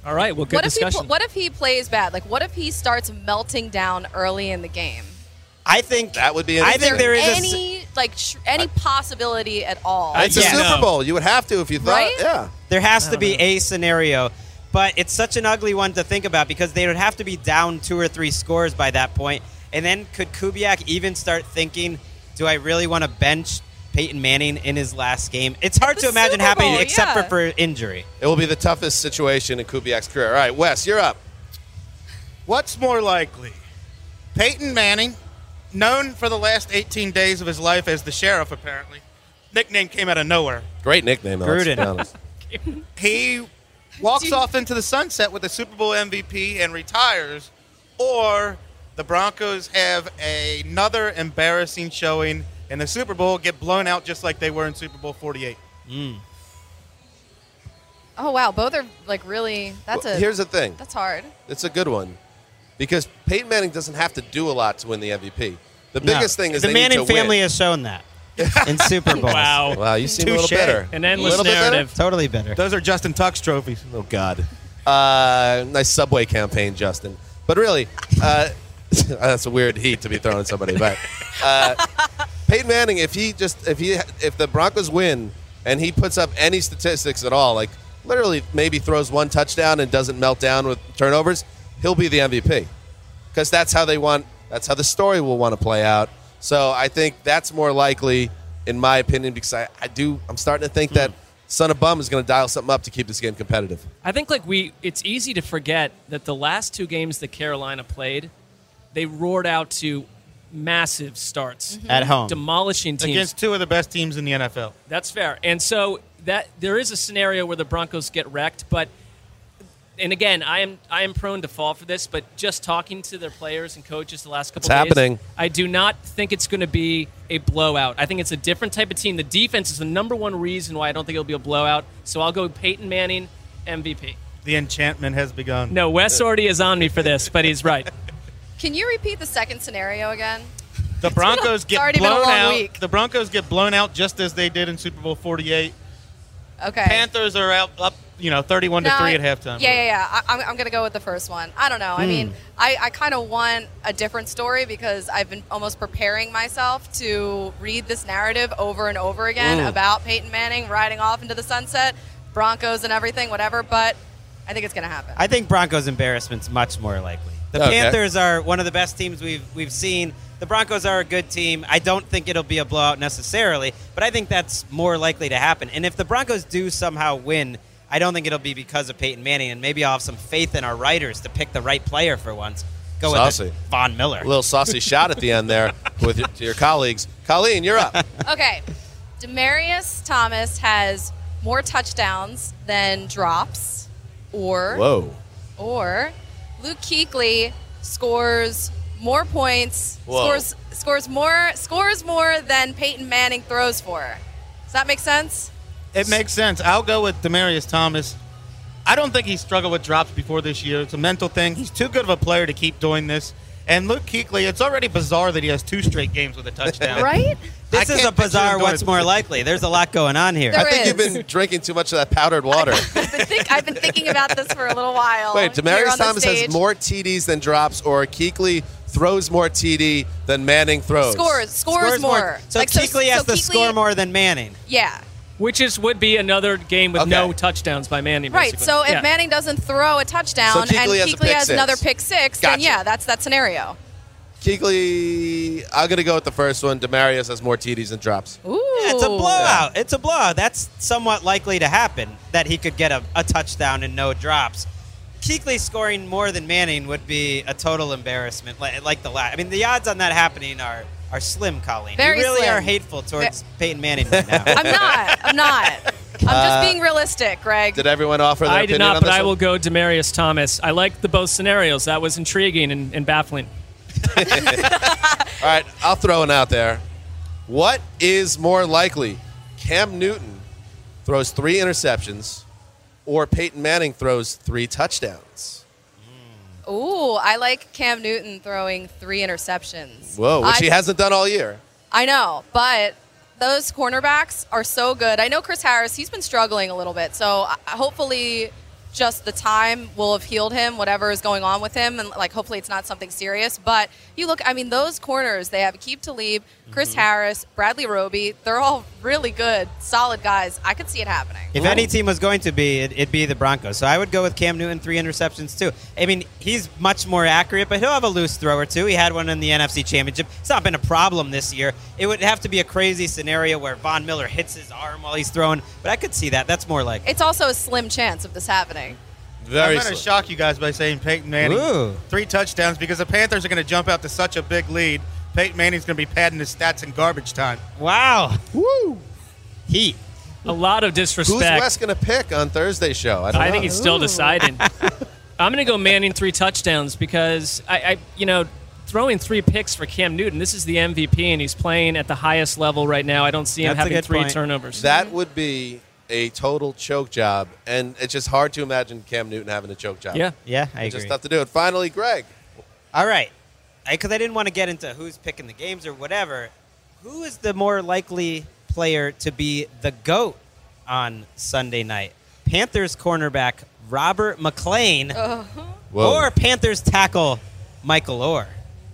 All right, well, good what if discussion. He pl- what if he plays bad? Like, what if he starts melting down early in the game? I think that would be. I think there is any like sh- any possibility at all. It's a yeah. Super No. Bowl. You would have to if you thought. Right? Yeah. There has to be a scenario, but it's such an ugly one to think about because they would have to be down two or three scores by that point. And then could Kubiak even start thinking, do I really want to bench Peyton Manning in his last game? It's hard It's to the imagine Super happening Bowl, except yeah. for, for injury. It will be the toughest situation in Kubiak's career. All right, Wes, you're up. What's more likely? Peyton Manning, known for the last eighteen days of his life as the sheriff, apparently. Nickname came out of nowhere. Great nickname, though. let's be Gruden. honest. He walks off into the sunset with the Super Bowl M V P and retires, or the Broncos have another embarrassing showing in the Super Bowl, get blown out just like they were in Super Bowl forty-eight. Mm. Oh wow, both are like really. That's Well, a. here's the thing. That's hard. It's a good one because Peyton Manning doesn't have to do a lot to win the M V P. The No. biggest thing is the they Manning need to family win. has shown that in Super Bowls. Wow. Wow, you seem a little Touche. better. An A endless little bit better? narrative. Totally better. Those are Justin Tuck's trophies. Oh God, uh, nice Subway campaign, Justin. But really, uh, that's a weird heat to be throwing at somebody. But uh, Peyton Manning, if he just if he if the Broncos win and he puts up any statistics at all, like literally maybe throws one touchdown and doesn't melt down with turnovers, he'll be the M V P because that's how they want. That's how the story will want to play out. So I think that's more likely, in my opinion, because I, I do I'm starting to think that Son of Bum is going to dial something up to keep this game competitive. I think like we, it's easy to forget that the last two games that Carolina played, they roared out to massive starts At home. demolishing teams. Against two of the best teams in the N F L. That's fair. And so that there is a scenario where the Broncos get wrecked, but and again, I am I am prone to fall for this, but just talking to their players and coaches the last couple It's days, happening. I do not think it's going to be a blowout. I think it's a different type of team. The defense is the number one reason why I don't think it'll be a blowout. So I'll go Peyton Manning, M V P. The enchantment has begun. No, Wes already is on me for this, but he's right. Can you repeat the second scenario again? The Broncos It's get already been a blown long out. week. The Broncos get blown out just as they did in Super Bowl forty-eight. Okay. Panthers are out up, you know, thirty-one No, to three at halftime. Yeah, yeah, yeah. I, I'm, I'm going to go with the first one. I don't know. I mean, I, I kind of want a different story because I've been almost preparing myself to read this narrative over and over again Mm. about Peyton Manning riding off into the sunset, Broncos and everything, whatever. But I think it's going to happen. I think Broncos' embarrassment's much more likely. The Okay. Panthers are one of the best teams we've we've seen. The Broncos are a good team. I don't think it'll be a blowout necessarily, but I think that's more likely to happen. And if the Broncos do somehow win, I don't think it'll be because of Peyton Manning, and maybe I'll have some faith in our writers to pick the right player for once. Go Saucy. with Von Miller. A little saucy shot at the end there with your, to your colleagues. Colleen, you're up. Okay. Demarius Thomas has more touchdowns than drops, or Whoa. or Luke Kuechly scores more points, Whoa. scores scores more scores more than Peyton Manning throws for. Does that make sense? It makes sense. I'll go with Demarius Thomas. I don't think he struggled with drops before this year. It's a mental thing. He's too good of a player to keep doing this. And Luke Kuechly, it's already bizarre that he has two straight games with a touchdown. Right? This I is can't a picture bizarre him doing what's it. more likely. There's a lot going on here. There I think is. you've been drinking too much of that powdered water. I've been, think, I've been thinking about this for a little while. Wait, here Demarius on the Thomas has stage. more T Ds than drops, or Kuechly throws more T D than Manning throws. scores scores, more. So Like, Kuechly has so to Kuechly- score more than Manning. Yeah. Which is would be another game with Okay. no touchdowns by Manning. Right. basically. So if Yeah. Manning doesn't throw a touchdown So and Kuechly has a Kuechly pick has six. another pick six, then Gotcha. yeah, that's that scenario. Kuechly, I'm going to go with the first one. Demarius has more T Ds than drops. Ooh. Yeah, it's a blowout. It's a blowout. That's somewhat likely to happen, that he could get a, a touchdown and no drops. Kuechly scoring more than Manning would be a total embarrassment, like, like the last. I mean, the odds on that happening are, are slim, Colleen. Very you really slim. are hateful towards Peyton Manning right now. I'm not. I'm not. I'm just being realistic, Greg. Did everyone offer their I did opinion not, on but this I one? will go Demarius Thomas. I like the both scenarios. That was intriguing and, and baffling. All right, I'll throw one out there. What is more likely? Cam Newton throws three interceptions, or Peyton Manning throws three touchdowns? Ooh, I like Cam Newton throwing three interceptions. Whoa, which I, he hasn't done all year. I know, but those cornerbacks are so good. I know Chris Harris, he's been struggling a little bit, so uh, hopefully just the time will have healed him, whatever is going on with him, and like hopefully it's not something serious. But you look, I mean, those corners, they have Aqib Talib, Chris mm-hmm. Harris, Bradley Roby. They're all really good, solid guys. I could see it happening. If any team was going to be, it, it'd be the Broncos. So I would go with Cam Newton, three interceptions too. I mean, he's much more accurate, but he'll have a loose throw or two. He had one in the N F C Championship. It's not been a problem this year. It would have to be a crazy scenario where Von Miller hits his arm while he's throwing, but I could see that. That's more like It's also a slim chance of this happening. Very I'm going to shock you guys by saying Peyton Manning, Ooh. three touchdowns, because the Panthers are going to jump out to such a big lead. Peyton Manning's going to be padding his stats in garbage time. Wow. Woo! Heat. A lot of Who's disrespect. Wes going to pick on Thursday's show? I, don't I know. think he's still deciding. I'm going to go Manning three touchdowns because, I, I, you know, throwing three picks for Cam Newton, this is the M V P, and he's playing at the highest level right now. I don't see him That's a having good three point. turnovers. That would be a total choke job, and it's just hard to imagine Cam Newton having a choke job. Yeah. Yeah, I It's agree. just tough to do it. Finally, Greg. All right. Because I, I didn't want to get into who's picking the games or whatever. Who is the more likely player to be the GOAT on Sunday night? Panthers cornerback Robert McClain Whoa. or Panthers tackle Michael Orr?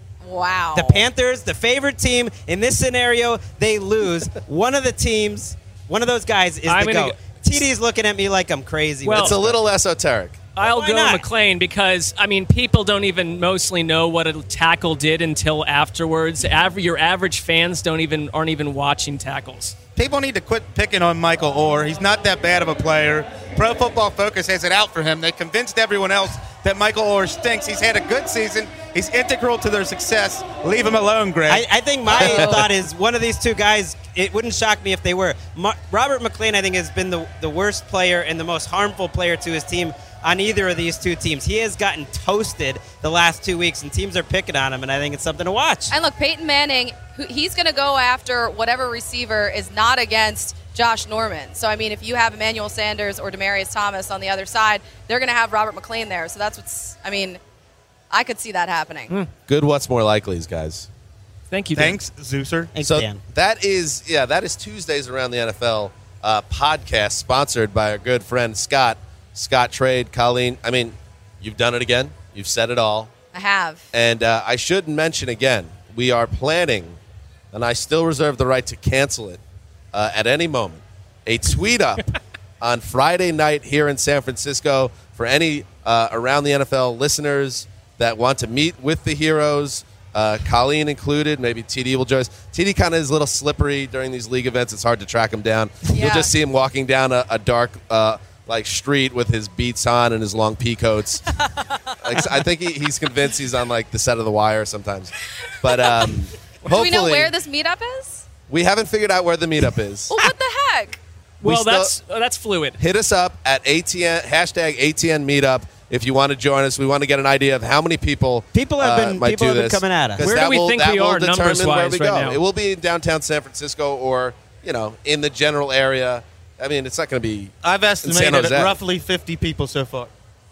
Wow. The Panthers, the favorite team in this scenario, they lose. One of the teams, one of those guys is I'm the gonna GOAT. T D's looking at me like I'm crazy. Well- It's a little esoteric. I'll Why go not? McClain because, I mean, people don't even mostly know what a tackle did until afterwards. Aver- your average fans don't even aren't even watching tackles. People need to quit picking on Michael Orr. He's not that bad of a player. Pro Football Focus has it out for him. They convinced everyone else that Michael Orr stinks. He's had a good season. He's integral to their success. Leave him alone, Greg. I, I think my thought is one of these two guys, it wouldn't shock me if they were. Mar- Robert McClain, I think, has been the, the worst player and the most harmful player to his team on either of these two teams. He has gotten toasted the last two weeks, and teams are picking on him, and I think it's something to watch. And look, Peyton Manning, who, he's going to go after whatever receiver is not against Josh Norman. So, I mean, if you have Emmanuel Sanders or Demaryius Thomas on the other side, they're going to have Robert McClain there. So that's what's, I mean, I could see that happening. Mm. Good what's more likely's, guys. Thank you, Dan. Thanks, Zeuser. Thanks, So Dan. that is, yeah, that is Tuesdays Around the N F L uh, podcast sponsored by our good friend Scott. Scott Trade, Colleen. I mean, you've done it again. You've said it all. I have. And uh, I should mention again, we are planning, and I still reserve the right to cancel it uh, at any moment, a tweet up on Friday night here in San Francisco for any uh, Around the N F L listeners that want to meet with the heroes, uh, Colleen included. Maybe T D will join us. T D kind of is a little slippery during these league events. It's hard to track him down. Yeah. You'll just see him walking down a, a dark uh, like street with his beats on and his long pea coats. Like, I think he, he's convinced he's on like the set of The Wire sometimes. But um, Do hopefully, we know where this meetup is? we haven't figured out where the meetup is. Well, what the heck? we Well, still- that's uh, that's fluid. Hit us up at A T N hashtag A T N Meetup if you want to join us. We want to get an idea of how many people People have uh, been- might people do have been this, coming at us. 'cause Where that do we will- think that we will are determine numbers-wise where we right go. now? It will be in downtown San Francisco or you know in the general area. I mean, it's not going to be. I've San estimated Jose. roughly fifty people so far.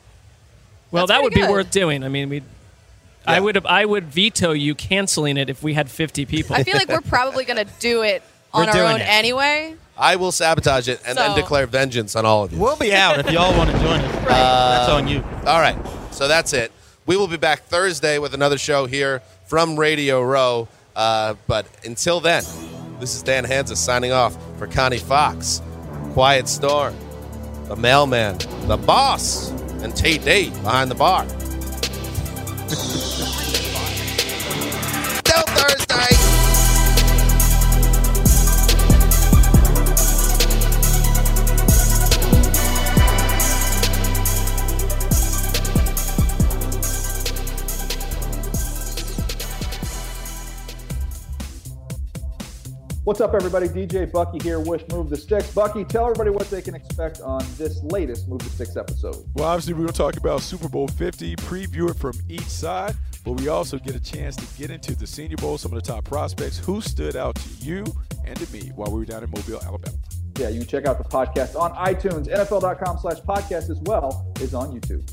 Well, That's that would pretty be good. worth doing. I mean, we. I Yeah. would I would veto you canceling it if we had fifty people. I feel like we're probably going to do it on We're our doing own it. anyway. I will sabotage it and then So- declare vengeance on all of you. We'll be out if y'all want to join us. That's on you. All right, so that's it. We will be back Thursday with another show here from Radio Row. Uh, but until then, this is Dan Hansa signing off for Connie Fox, Quiet Storm, the mailman, the boss, and T D behind the bar. Till Thursday. What's up, everybody? D J Bucky here. Wish Move the Sticks. Bucky, tell everybody what they can expect on this latest Move the Sticks episode. Well, obviously, we're going to talk about Super Bowl fifty, preview it from each side, but we also get a chance to get into the Senior Bowl, some of the top prospects who stood out to you and to me while we were down in Mobile, Alabama. Yeah, you can check out the podcast on iTunes. N F L dot com slash podcast as well is on YouTube.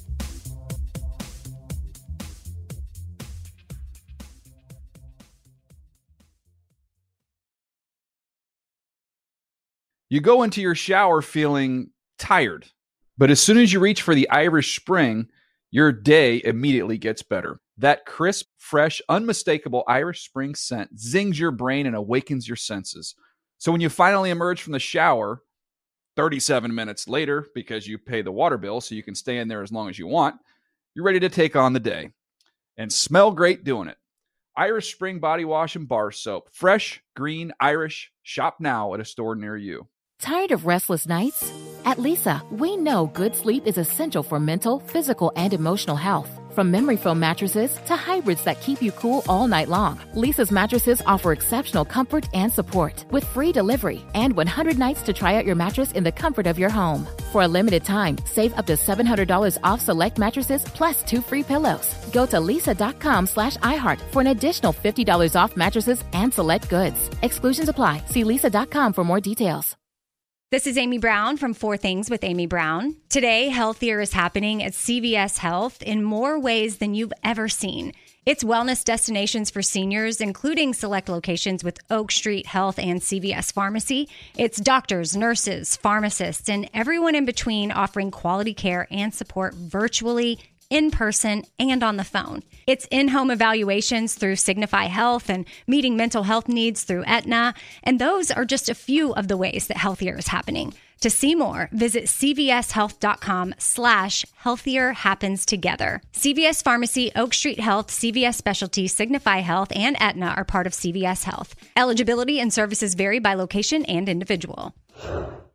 You go into your shower feeling tired, But as soon as you reach for the Irish Spring, your day immediately gets better. That crisp, fresh, unmistakable Irish Spring scent zings your brain and awakens your senses. So when you finally emerge from the shower thirty-seven minutes later, because you pay the water bill so you can stay in there as long as you want, you're ready to take on the day and smell great doing it. Irish Spring Body Wash and Bar Soap. Fresh, green, Irish. Shop now at a store near you. Tired of restless nights? At Leesa, we know good sleep is essential for mental, physical, and emotional health. From memory foam mattresses to hybrids that keep you cool all night long, Leesa's mattresses offer exceptional comfort and support with free delivery and one hundred nights to try out your mattress in the comfort of your home. For a limited time, save up to seven hundred dollars off select mattresses plus two free pillows. Go to leesa.com slash iHeart for an additional fifty dollars off mattresses and select goods. Exclusions apply. See leesa dot com for more details. This is Amy Brown from Four Things with Amy Brown. Today, healthier is happening at C V S Health in more ways than you've ever seen. It's wellness destinations for seniors, including select locations with Oak Street Health and C V S Pharmacy. It's doctors, nurses, pharmacists, and everyone in between offering quality care and support virtually, in person, and on the phone. It's in-home evaluations through Signify Health and meeting mental health needs through Aetna. And those are just a few of the ways that healthier is happening. To see more, visit cvshealth.com slash healthier happens together. C V S Pharmacy, Oak Street Health, C V S Specialty, Signify Health, and Aetna are part of C V S Health. Eligibility and services vary by location and individual.